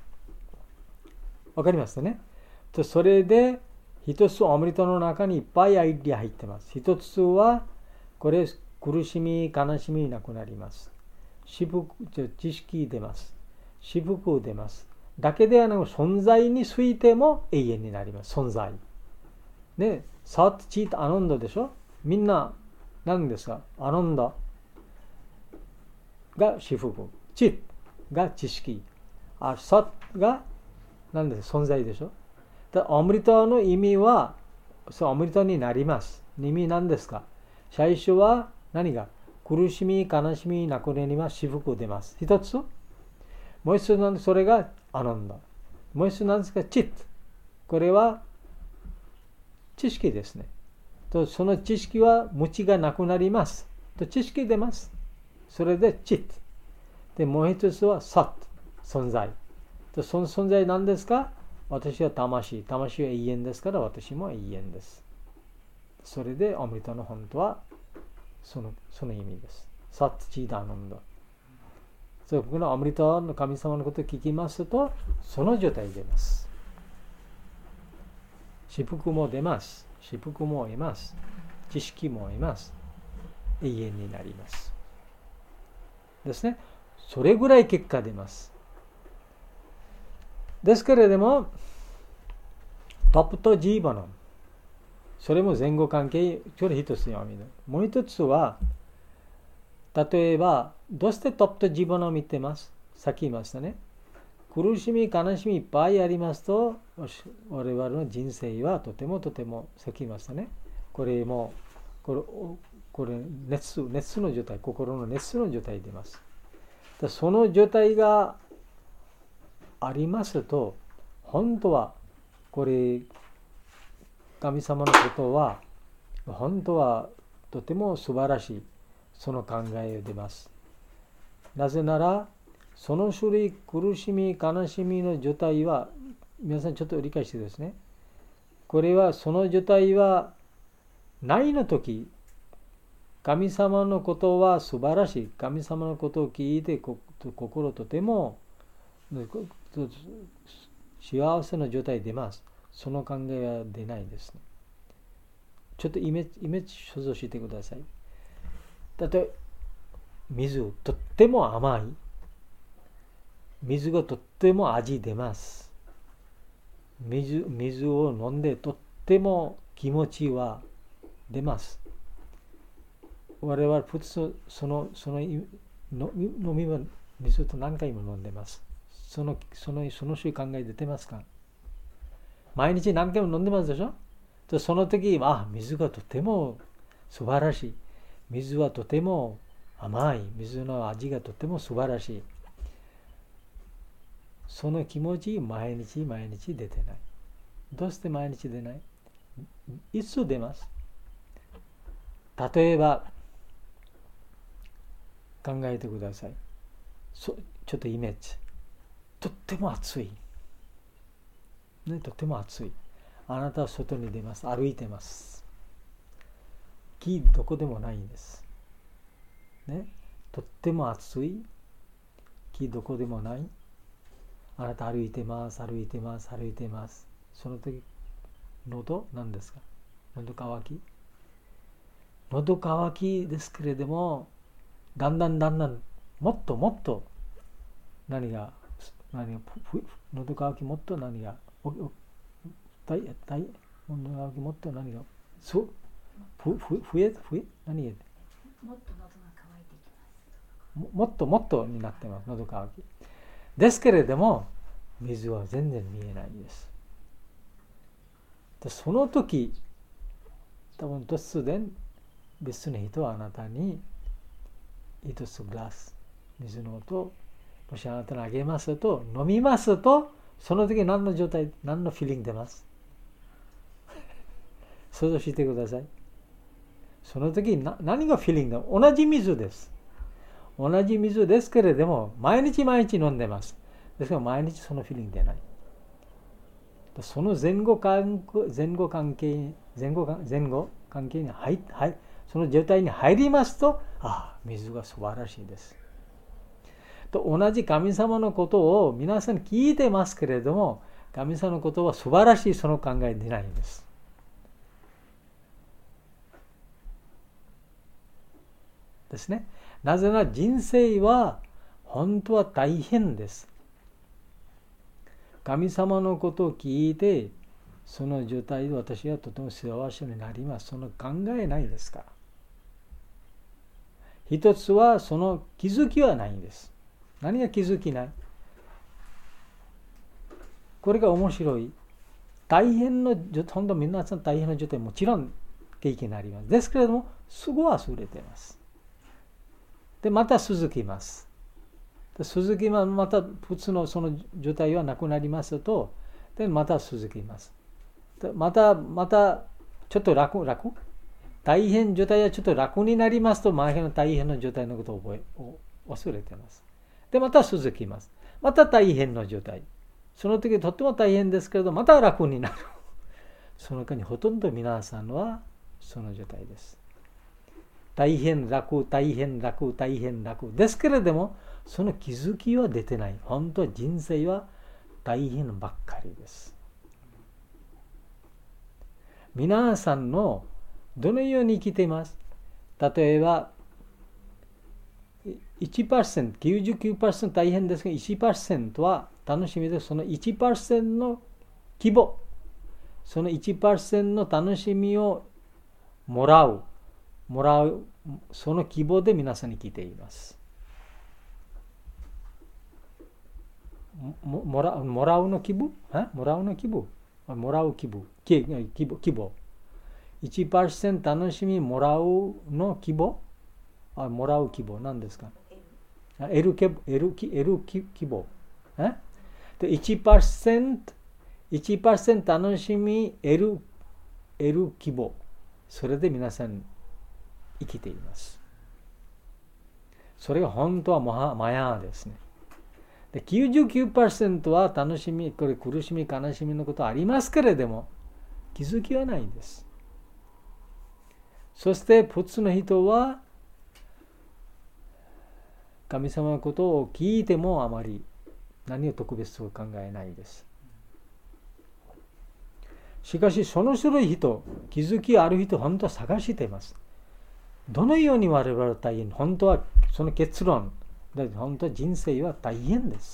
わかりますね。とそれで一つオムリタの中にいっぱいアイディア入ってます。一つはこれ苦しみ悲しみなくなります。知識出ます。私服出ます。だけではなく存在についても永遠になります。存在。ね、サッチートアノンドでしょ。みんな何ですか。アノンドが私服。チッが知識。あサッが何ですか。存在でしょ。アムリタの意味はそうアムリタになります。意味何ですか。最初は何が苦しみ、悲しみ、なくなります。私服出ます。一つ。もう一つなんで、それがアナンダ。もう一つなんですか、チッ。これは知識ですね。とその知識は無知がなくなります。と知識出ます。それでチッ。で、もう一つはサッ。存在。とその存在なんですか。私は魂。魂は永遠ですから、私も永遠です。それで、アムリタの本当はその、その意味です。サッチーダーナンダ。そう、このアムリタの神様のことを聞きますと、その状態に出ます。私服も出ます。私服も得ます。知識も得ます。永遠になります。ですね。それぐらい結果出ます。ですけれども、トップとジーバナム。それも前後関係、これ一つの意味で。もう一つは、例えば、どうしてトップとジーバナム見てます？さっき言いましたね。苦しみ、悲しみいっぱいありますと、我々の人生はとてもとても、さっき言いましたね。これも、これ、これ熱、熱の状態、心の熱の状態に出ます。その状態がありますと、本当は、これ、神様のことは、本当はとても素晴らしい、その考えが出ます。なぜなら、その種類、苦しみ、悲しみの状態は、皆さんちょっと理解してですね。これは、その状態は、ないの時、神様のことは素晴らしい。神様のことを聞いて、心とても幸せな状態出ます。その考えは出ないですね。 ちょっとイメージ、イメージ想像してください。例えば水、とっても甘い。水がとっても味出ます。水、水を飲んでとっても気持ちは出ます。我々普通そのその飲み物水と何回も飲んでます。そのそのその習慣が出てますか？毎日何回も飲んでますでしょ？とその時あ水がとても素晴らしい。水はとても甘い。水の味がとても素晴らしい。その気持ち毎日毎日出てない。どうして毎日出ない？いつ出ます？例えば考えてください。そちょっとイメージ。とっても暑い、ね。とっても暑い。あなたは外に出ます。歩いてます。木どこでもないんです。ね。とっても暑い。木どこでもない。あなた歩いてます。歩いてます。歩いてます。その時、喉何ですか？喉乾き？喉乾きですけれども、だんだんだんだんもっともっと何が何が喉乾きもっと何がたいたい喉乾きもっと何がそうふふふえふえ何がもっと喉が乾いてきます。 もっともっとになってます。喉乾きですけれども水は全然見えないです。でその時多分突然別の人はあなたに一つグラス水の音もしあなたにあげますと飲みますとその時何の状態何のフィーリング出ます想像してください。その時な何がフィーリング同じ水です。同じ水ですけれども毎日毎日飲んでます。ですから毎日そのフィーリング出ない。その前後関前後関係前後前後関係に入入その状態に入りますとああ水が素晴らしいです。と同じ神様のことを皆さん聞いてますけれども神様のことは素晴らしいその考え出ないんです。ですね。なぜなら人生は本当は大変です。神様のことを聞いてその状態で私はとても幸せになります。その考えないですから。一つはその気づきはないんです。何が気づきない？これが面白い。大変の本当皆さん大変な状態もちろん経験になります。ですけれどもすぐ忘れています。でまた続きます。で続きます。また普通のその状態はなくなりますとでまた続きます。でまたまたちょっと楽楽大変状態はちょっと楽になりますと前の大変の状態のことを覚え忘れています。でまた続きます。また大変の状態。その時とっても大変ですけれどまた楽になる。その間にほとんど皆さんはその状態です。大変楽大変楽大変楽ですけれどもその気づきは出てない。本当は人生は大変ばっかりです。皆さんのどのように生きています？例えば いちパーセント、きゅうじゅうきゅうパーセント 大変ですが いちパーセント は楽しみでその いちパーセント の規模その いちパーセント の楽しみをもらうもらうその規模で皆さんに生きています。も, も, らもらうの規模もらうの規模もらう規模規模規模 いちパーセント 楽しみもらうの規模あもらう規模何ですか L, L, L, L 規模えで いちパーセント いちパーセント 楽しみ L, L 規模それで皆さん生きています。それが本当はマヤですね。で きゅうじゅうきゅうパーセント は楽しみこれ苦しみ悲しみのことありますけれども気づきはないんです。そして普通の人は神様のことを聞いてもあまり何を特別と考えないです。 しかしその種類人、気づきある人、本当は探しています。どのように我々は大変、本当はその結論、本当は人生は大変です。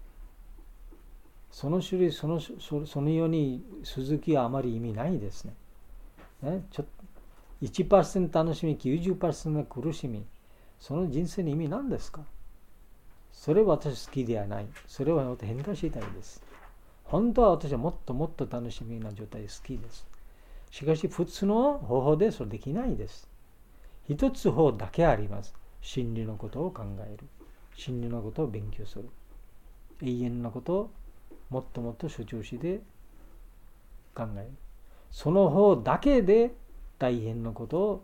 その種類、その、そのように続きはあまり意味ないですね。ね、ちょいちパーセント 楽しみ、きゅうじゅっパーセント 苦しみ、その人生の意味何ですか？それは私好きではない。それは変化したいです。本当は私はもっともっと楽しみな状態好きです。しかし普通の方法でそれできないです。一つ方だけあります。真理のことを考える。真理のことを勉強する。永遠のことをもっともっと主張して考える。その方だけで大変なことを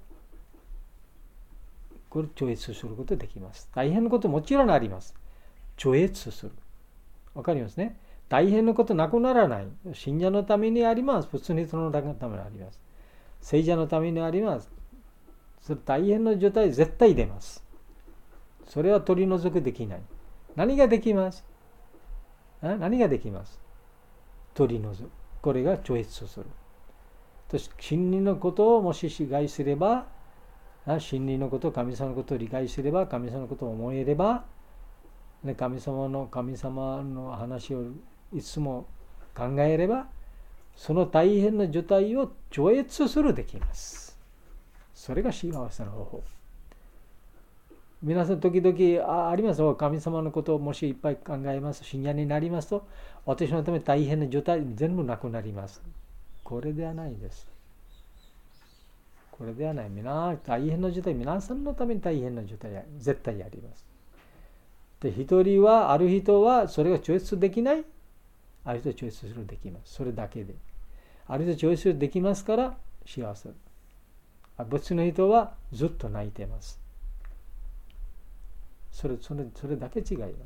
これ超越することができます。大変なこともちろんあります。超越する。わかりますね。大変なことなくならない。信者のためにあります。普通の人のためにあります。聖者のためにあります。それ大変な状態絶対出ます。それは取り除くできない。何ができます？何ができます？取り除く。これが超越する。真理のことをもし理解すれば、真理のこと、神様のことを理解すれば、神様のことを思えれば、神様の神様の話をいつも考えれば、その大変な状態を超越するできます。それが幸せの方法。皆さん時々 あ, ありますよ。神様のことをもしいっぱい考えます。信者になりますと、私のため大変な状態全部なくなります。これではないです。これではない。皆大変な状態、皆さんのために大変な状態は絶対あります。で、一人は、ある人はそれが超越できない。ある人は超越するできます。それだけで。ある人は超越できますから幸せ。別の人はずっと泣いています。それ、それ、それだけ違います。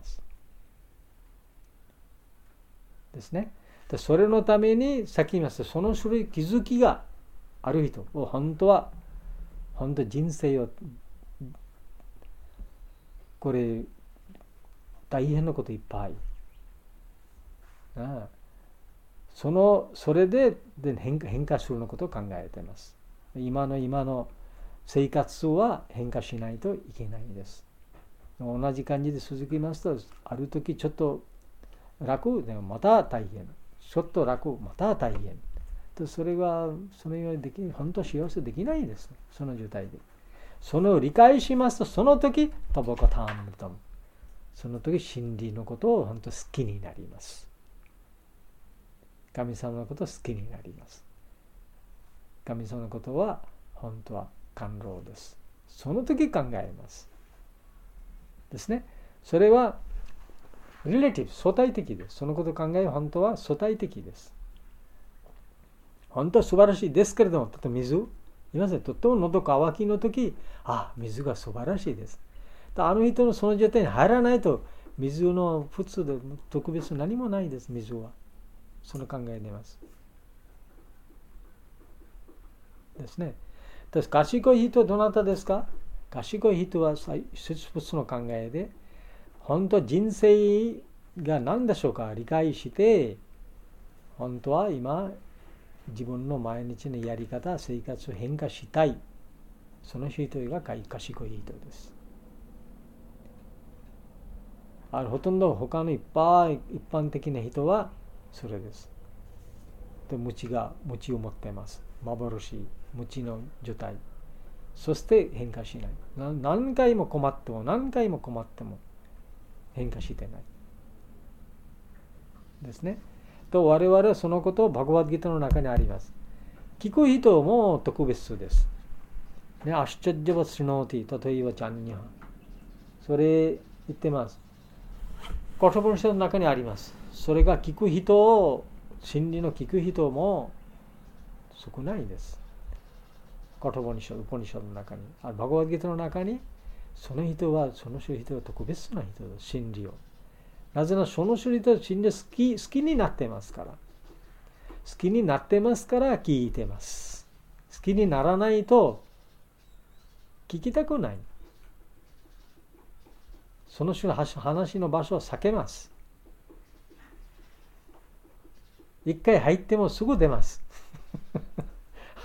ですね。でそれのために、さっき言いました、その種類気づきがある人を本当は、本当人生を、これ、大変なこといっぱい。ああその、それで変化、変化するのことを考えています。今の今の生活は変化しないといけないです。同じ感じで続きますと、ある時ちょっと楽でもまた大変。ちょっと楽、また大変。それは、そのようにでき、本当幸せできないです。その状態で。それを理解しますと、その時、タバコターンと、その時、真理のことを本当好きになります。神様のことを好きになります。神様のことは、本当は感動です。その時考えます。ですね。それは、リレティブ、相対的です。そのことを考える本当は相対的です。本当は素晴らしいですけれども、例えば水、いません。とっても喉乾きの時、あ、水が素晴らしいです。あの人のその状態に入らないと、水の普通で特別何もないです、水は。その考えでます。ですね。賢い人はどなたですか？賢い人は一つの考えで、本当は人生が何でしょうか理解して、本当は今、自分の毎日のやり方、生活を変化したい。その人が賢い人です。あほとんど他のいっぱい一般的な人はそれです。で、無知が、無知を持っています。幻、無知の状態。そして変化しない。何回も困っても、何回も困っても変化してない。ですね。と我々はそのことをバガバッドギータの中にあります。聞く人も特別です。ね、アシュチャッジャバスノーティ、タトイワチャンニャ。それ言ってます。コトボニシャの中にあります。それが聞く人を、真理の聞く人も少ないです。コトボニシャ、ウポニシャの中に。バガバッドギータの中に、その人は、その人は特別な人です。真理を。なぜならその人と真理を好き、好きになってますから。好きになってますから聞いてます。好きにならないと聞きたくない。その人の話の場所を避けます。一回入ってもすぐ出ます。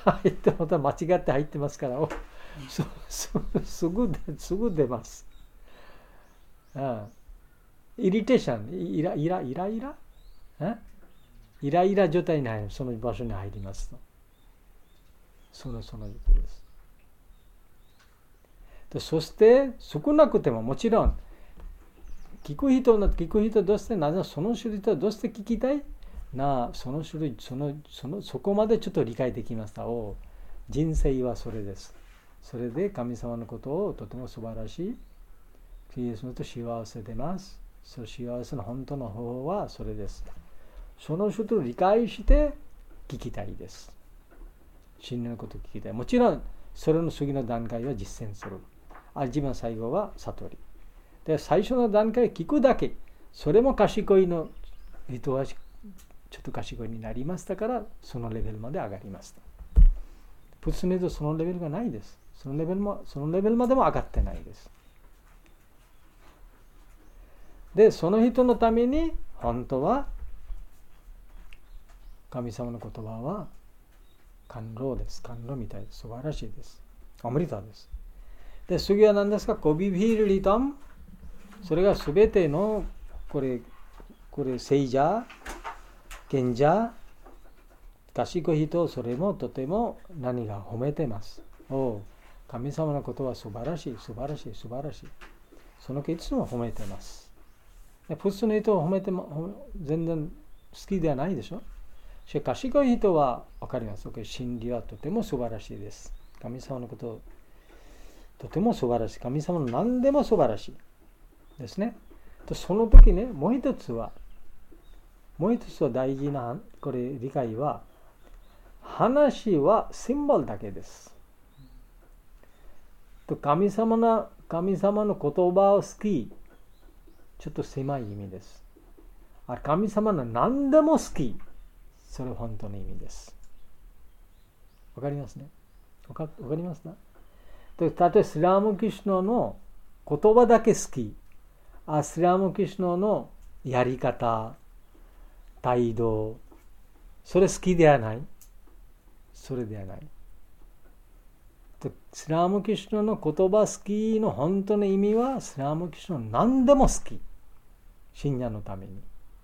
入ってまた間違って入ってますから、おすすぐですぐ出ます。ああイリテーション、イライライライラあイライラ状態に入る、その場所に入りますと。そのそのことです。でそして少なくてももちろん聞く人の聞く人としてなぜその種類とどうして聞きたいなその種類そのそのそこまでちょっと理解できました。お人生はそれです。それで神様のことをとても素晴らしいイエスのと幸せ出ます。その幸せの本当の方法はそれです。その人を理解して聞きたいです。真理のことを聞きたい。もちろんそれの次の段階は実践する。あ一番最後は悟り。で最初の段階聞くだけ。それも賢いの人はちょっと賢いになりましたからそのレベルまで上がりました。普通に言うとそのレベルがないです。そのレベルもそのレベルまでも上がってないです。でその人のために本当は神様の言葉は甘露です。甘露みたいです。素晴らしいです。アムリタです。で次は何ですか？コビビルリタム。それがすべてのこれこれ聖者賢者賢い人、それもとても何が褒めてます。お神様のことは素晴らしい素晴らしい素晴らしい。そのいつも褒めてます。普通の人を褒めても全然好きではないでしょ。しかし賢い人は分かります。真理はとても素晴らしいです。神様のこととても素晴らしい。神様の何でも素晴らしいですね。その時ね、もう一つはもう一つは大事なこれ理解は、話はシンボルだけです。神様の神様の言葉を好き、ちょっと狭い意味です。神様の何でも好き、それは本当の意味です。わかりますね。わか、わかりますか？例えばスラムキシュノの言葉だけ好き、あスラムキシュノのやり方、態度、それ好きではない。それではない。スラムキシュノの言葉好きの本当の意味は、スラムキシュノ何でも好き。信者のために。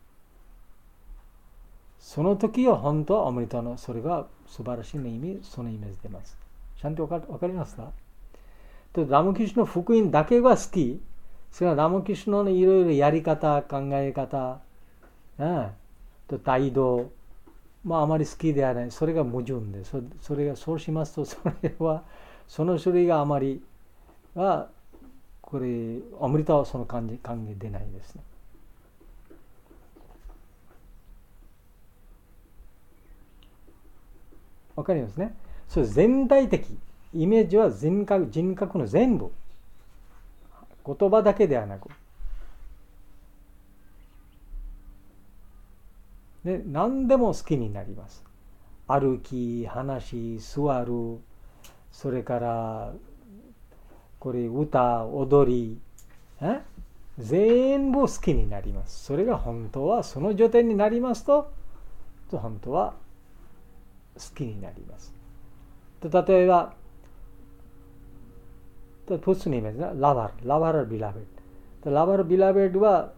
その時は本当はアムリタのそれが素晴らしいの意味、そのイメージ出ます。ちゃんとわか、わかりますか？ラムキシュノ福音だけが好き。それはラムキシュノのいろいろやり方、考え方、ね、と態度、まああまり好きではない。それが矛盾で、そ, それがそうしますと、それはその種類があまりはこれアムリタはその感じ関係出ないですね。わかりますね。それ全体的イメージは人格、人格の全部、言葉だけではなく、で何でも好きになります。歩き、話、座る、それからこれ歌、踊り、え全部好きになります。それが本当はその状態になりますと、本当は好きになります。例えば、普通に言いますね。ラバー、ラバー、ビラベッド。ラバー、ビラベッドは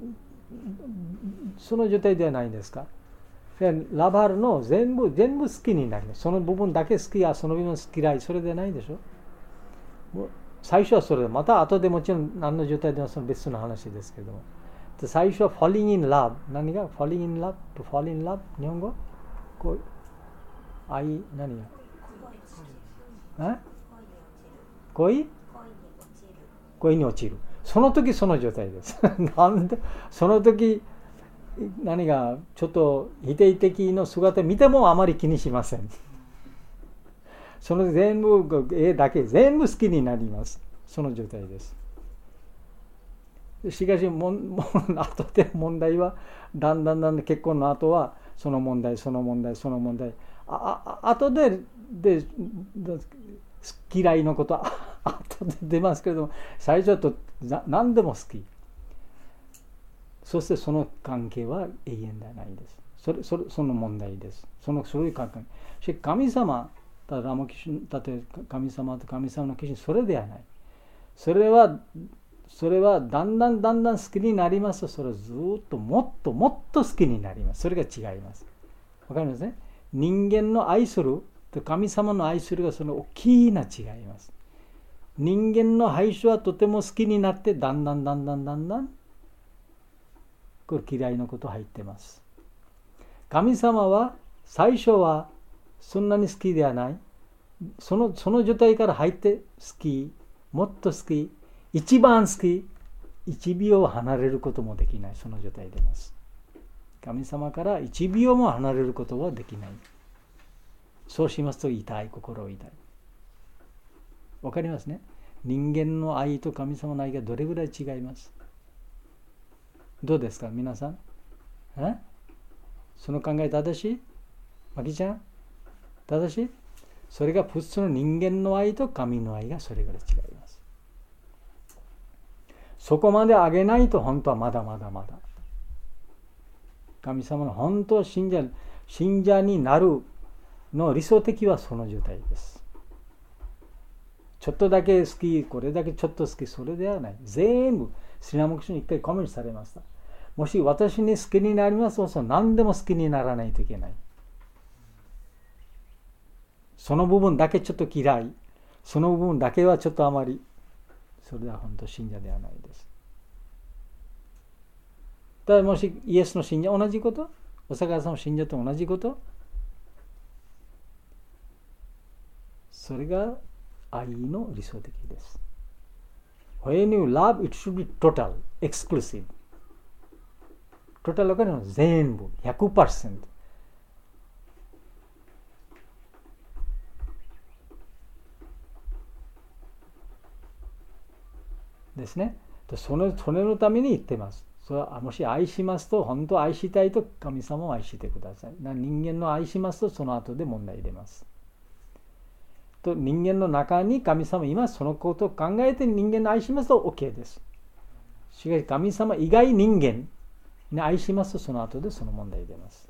その状態ではないんですか。ラバーの全部、全部好きになります。その部分だけ好きや、その部分好き嫌い、それでないでしょ。もう最初はそれで、また後でもちろん何の状態でもその別の話ですけども。最初は falling in love。何が falling in love? to fall in love? 日本語こう愛、何がえ恋恋に落ちる。その時その状態です。なんでその時何がちょっと否定的の姿見てもあまり気にしません。その全部絵だけ全部好きになります。その状態です。しかしもも後で問題はだんだんだんだん結婚の後はその問題その問題その問題ああ後でで嫌いのことは後で出ますけれども、最初はと何でも好き。そしてその関係は永遠ではないです。それそれその問題です。そのそういう関係。しかし神様ただラマキシュン、例えば神様と神様のキシュン、それではない。それは、それはだんだんだんだん好きになりますと、それはずっともっともっと好きになります。それが違います。わかりますね。人間の愛すると神様の愛するがその大きな違います。人間の愛しはとても好きになって、だんだんだんだんだんだんこれ嫌いなこと入ってます。神様は最初はそんなに好きではない。その、その状態から入って好き、もっと好き、一番好き、一秒離れることもできない。その状態でます。神様から一秒も離れることはできない。そうしますと痛い、心痛い。わかりますね。人間の愛と神様の愛がどれぐらい違います。どうですか皆さん。えその考え正しい？マキちゃん正しい？それが普通の人間の愛と神の愛がそれぐらい違います。そこまで上げないと本当はまだまだまだ。神様の本当信者、信者になるの理想的はその状態です。ちょっとだけ好き、これだけちょっと好き、それではない。全部、シナモクシュに一回コメントされました。もし私に好きになりますと、その何でも好きにならないといけない。その部分だけちょっと嫌い。その部分だけはちょっとあまり。それは本当信者ではないです。ただもしイエスの信者同じこと、お坂さんの信者と同じこと、それが愛の理想的です。When you love, it should be total, exclusive. total わかるの全部、ひゃくパーセント。ですね。その、それのために言ってます。それはもし愛しますと、本当愛したいと神様を愛してください。人間の愛しますと、その後で問題出ます。と人間の中に神様今そのことを考えて人間の愛しますと OK です。しかし神様以外人間に愛しますとその後でその問題出ます。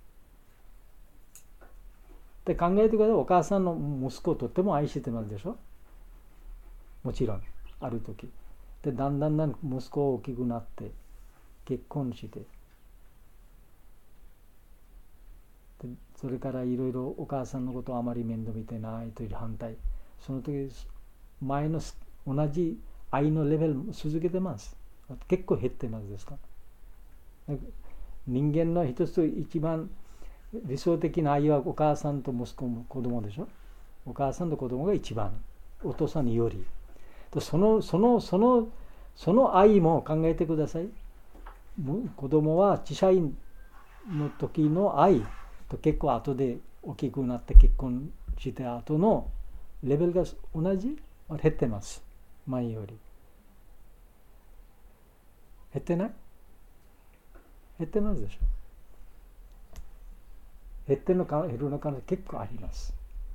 で考えてください。お母さんの息子をとっても愛してますでしょ。もちろんある時でだんだんだん息子が大きくなって結婚してそれからいろいろお母さんのことをあまり面倒見てないという反対。その時前の同じ愛のレベル続けてます。結構減ってますですか。人間の一つ一番理想的な愛はお母さんと息子も子供でしょ。お母さんと子供が一番お父さんによりそのそのそのその愛も考えてください。子供は小さいの時の愛結構後で大きくなって結婚して後のレベルが同じ減ってます。前より減ってない？減ってますでしょ。減ってるのか減るのか結構あります。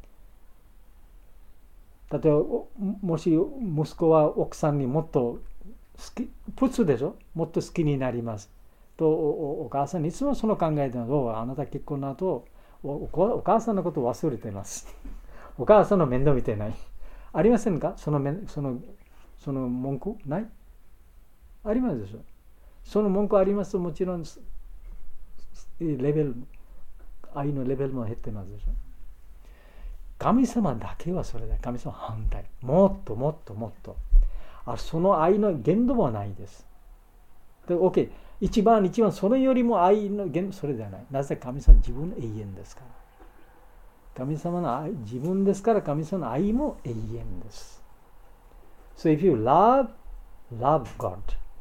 例えばもし息子は奥さんにもっと好き普通でしょ。もっと好きになりますと お, お母さんにいつもその考えてるのはあなた結婚の後 お, お母さんのことを忘れてますお母さんの面倒見てないありませんか。そのそのその文句ないありますでしょ。その文句ありますともちろんレベル愛のレベルも減ってますでしょ。神様だけはそれだ。神様反対。もっともっともっとあその愛の限度もないです。で OK一番一番それよりも愛の源それではない。なぜ神様自分の永遠ですから。神様の愛自分ですから神様の愛も永遠です。So if you love, love God.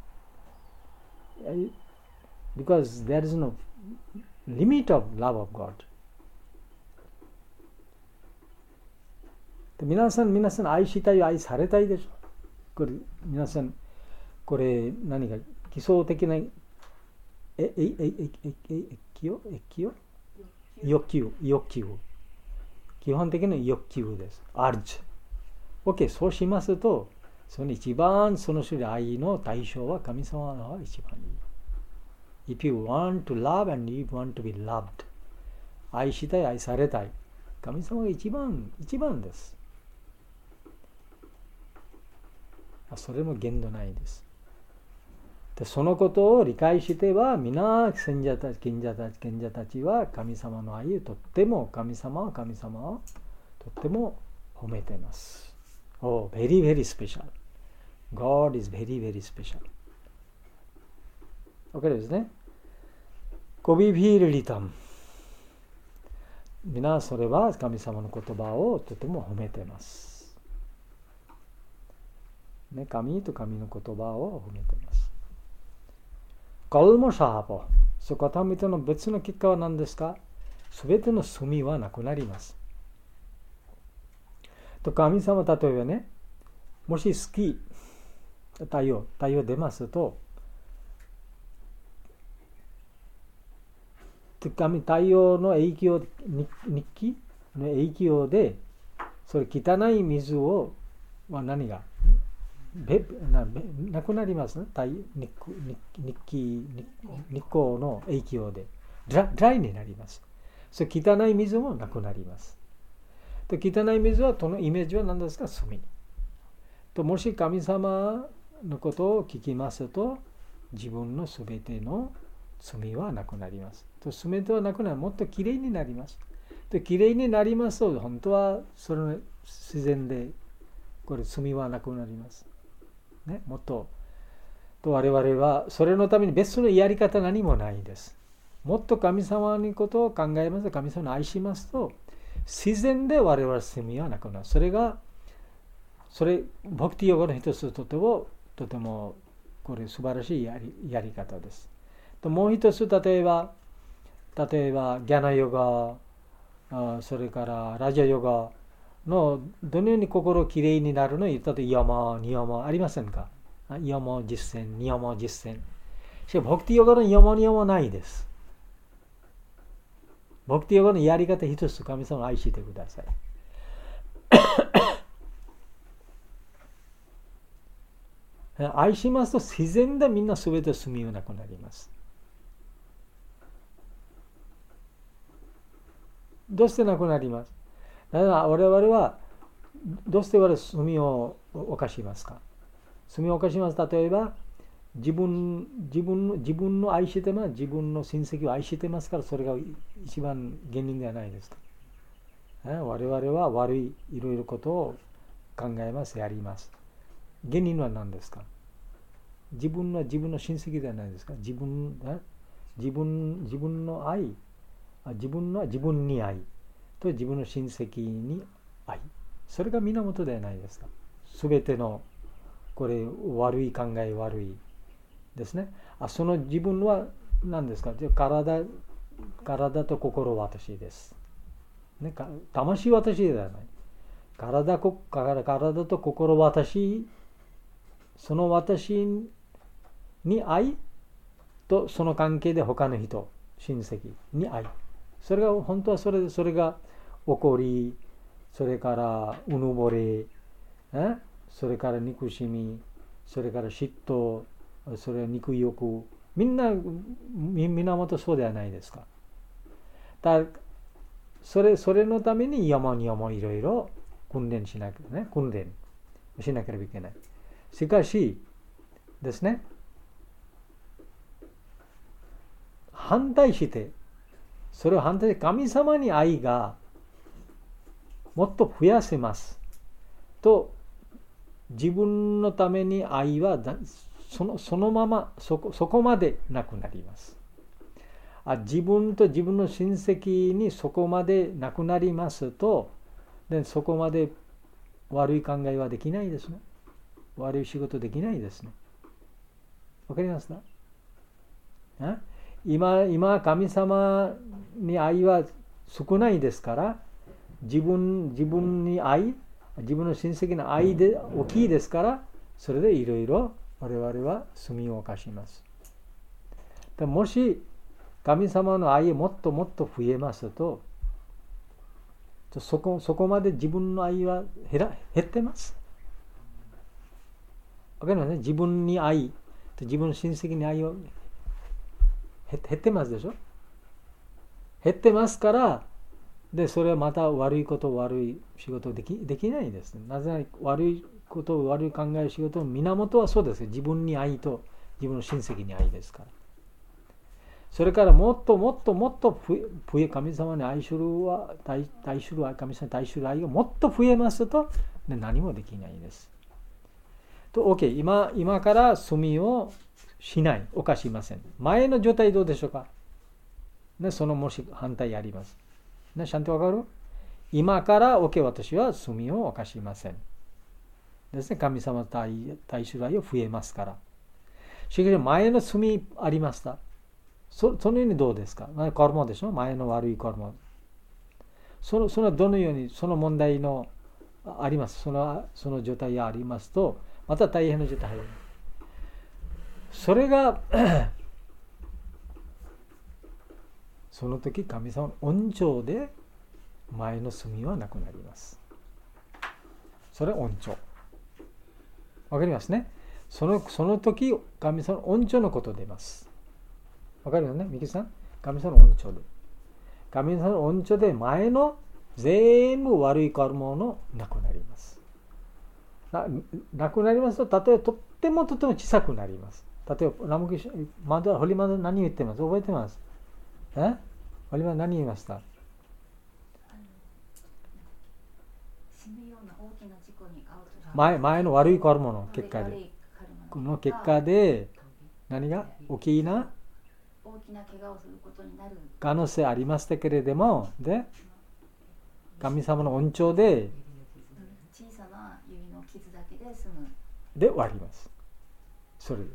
Because there is no limit of love of God. で皆さん皆さん愛したい愛されたいでしょ。これ皆さんこれ何か基礎的なええええええ欲求欲求欲求基本的な欲求です。アルジ。OK そうしますとその一番その種類愛の対象は神様の一番いい。If you want to love and you want to be loved 愛したい愛されたい神様が一番、一番です。それも限度ないです。でそのことを理解しては、皆賢者たち、賢者たち、賢者たちは神様の愛をとっても、神様は神様をとっても褒めています。Oh, very, very special. God is very, very special. OK ですね。コビビールリタム。皆それは神様の言葉をとても褒めています。ね、神と神の言葉を褒めています。カルモシャーポ。そこためとの別の結果は何ですか？すべての罪はなくなります。と神様、例えばね、もし好き、太陽、太陽出ますと、神太陽の影響、日記の影響で、それ汚い水を、まあ、何がな, なくなりますね。太日日記日光の影響でド ラ, ドライになります。それ汚い水もなくなります。と汚い水は、そのイメージは何ですか？罪。ともし神様のことを聞きますと、自分のすべての罪はなくなります。とすべてはなくなり、もっときれいになります。ときれいになりますと、本当はそれ自然でこれ罪はなくなります。ね、もっとと我々はそれのために別のやり方何もないです。もっと神様のことを考えますと、神様を愛しますと、自然で我々罪はなくなる。それがそれボクティヨガの一つとてもとてもこれ素晴らしいやり、やり方です。ともう一つ、例えば例えばギャナヨガ、それからラジャヨガのどのように心きれいになるのを言ったと、イヤマ、ニヤマありませんか？イヤマ実践、ニヤマ実践。しかしボクティヨガのイヤマニヤマないです。ボクティヨガのやり方一つ、神様を愛してください。愛しますと自然でみんなすべて罪がなくなります。どうしてなくなります？だから我々はどうして我々罪を犯しますか？罪を犯します。例えば自分自分の自分の愛してます、自分の親戚を愛してますから、それが一番原因ではないですか。我々は悪いいろいろことを考えます、やります。原因は何ですか？自分は自分の親戚ではないですか。自分自分自分の愛、自分の自分に愛と自分の親戚に愛、それが源ではないですか。すべてのこれ悪い考え、悪いですね。あその自分は何ですか？体、体と心は私です。ね、魂は私ではない。体、体と心は私、その私に愛とその関係で他の人、親戚に愛。それが本当はそれ、それが怒り、それからうぬぼれ、えそれから憎しみ、それから嫉妬、それは憎い欲、みんな源そうではないですか。だそれそれのために山に山いろいろ訓練しなきゃね、訓練しなければいけない。しかしですね、反対して、それを反対して神様に愛がもっと増やせますと、自分のために愛はその、そのままそこ、そこまでなくなります。あ自分と自分の親戚にそこまでなくなりますと、でそこまで悪い考えはできないですね。悪い仕事できないですね。わかりますか？今、今神様に愛は少ないですから、自分、自分に愛、自分の親戚の愛で大きいですから、それでいろいろ我々は罪を犯します。でもし神様の愛をもっともっと増えますと、そこ、そこまで自分の愛は減ら、減ってます。わかりますね。自分に愛と自分の親戚に愛を減ってますでしょ。減ってますから、 でそれはまた悪いこと悪い仕事できできないです。なぜなら悪いこと悪い考える仕事の源はそうです。自分に愛と自分の親戚に愛ですから。それからもっともっともっと増え神様に愛するは対対する神様に対する愛がもっと増えますと、ね、何もできないです。と OK 今今から罪をしない犯しません。前の状態どうでしょうか。ね、そのもし反対あります。ね、ちゃんとわかる？今から OK 私は罪を犯しません。ですね、神様に対する愛を増えますから。しかし前の罪ありました。そ, そのようにどうですか。コルモでしょ。前の悪いコルモ。そのそのどのようにその問題のあります。そのその状態がありますと、また大変な状態入る。それがその時神様の恩寵で前の罪はなくなります。それは恩寵。わかりますね。そのその時神様の恩寵のこと出ます。わかるよね、ミキさん。神様の恩寵で。神様の恩寵で前の全部悪いカルマのなくなります。な, なくなりますと、例えばとってもとっても小さくなります。例えば、ラムキシマドホリマド何言ってます？覚えてます？え？ホリマド何言いました？ 死ぬような大きな事故に遭うと。 前前の悪いカルマの結果で。この結果で何が大きな大きな怪我をすることになる可能性ありましたけれども、で神様の恩寵で小さな指の傷だけで済むで終わります。それです。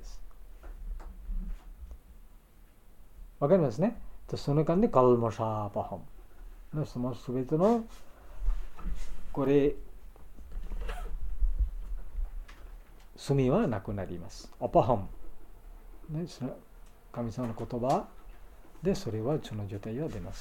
わかりますね。その間でカルマシャーパハム、そのすべてのこれ罪はなくなります。アパハム、ね、その神様の言葉でそれはその状態が出ます。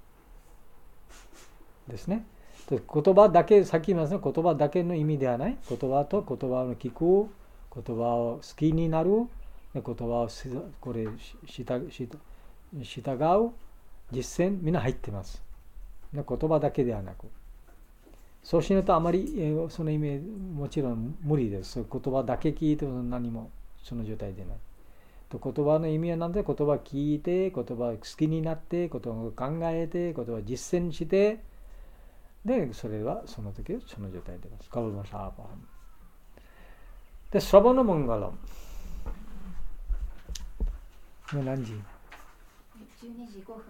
ですね。言葉だけ、さっき言いますね、言葉だけの意味ではない。言葉と言葉を聞く、言葉を好きになる、言葉をこれ従う、実践、みんな入っています。言葉だけではなく。そうしないとあまりその意味もちろん無理です。言葉だけ聞いても何もその状態でない。言葉の意味は何で、言葉を聞いて、言葉を好きになって、言葉を考えて、言葉を実践して、で、それはその時その状態でます。カルマシャーパハム。で、スラバナマンガラム。今何時？ じゅうにじごふ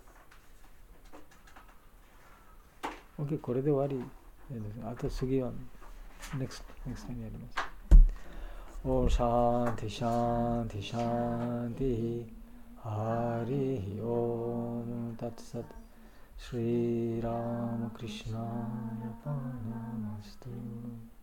ん。 OK、これで終わり。あと次は next next time やります。オーシャンティシャンティシャンティハリヒオムタツサトシリラムクリシナヤパナマストゥ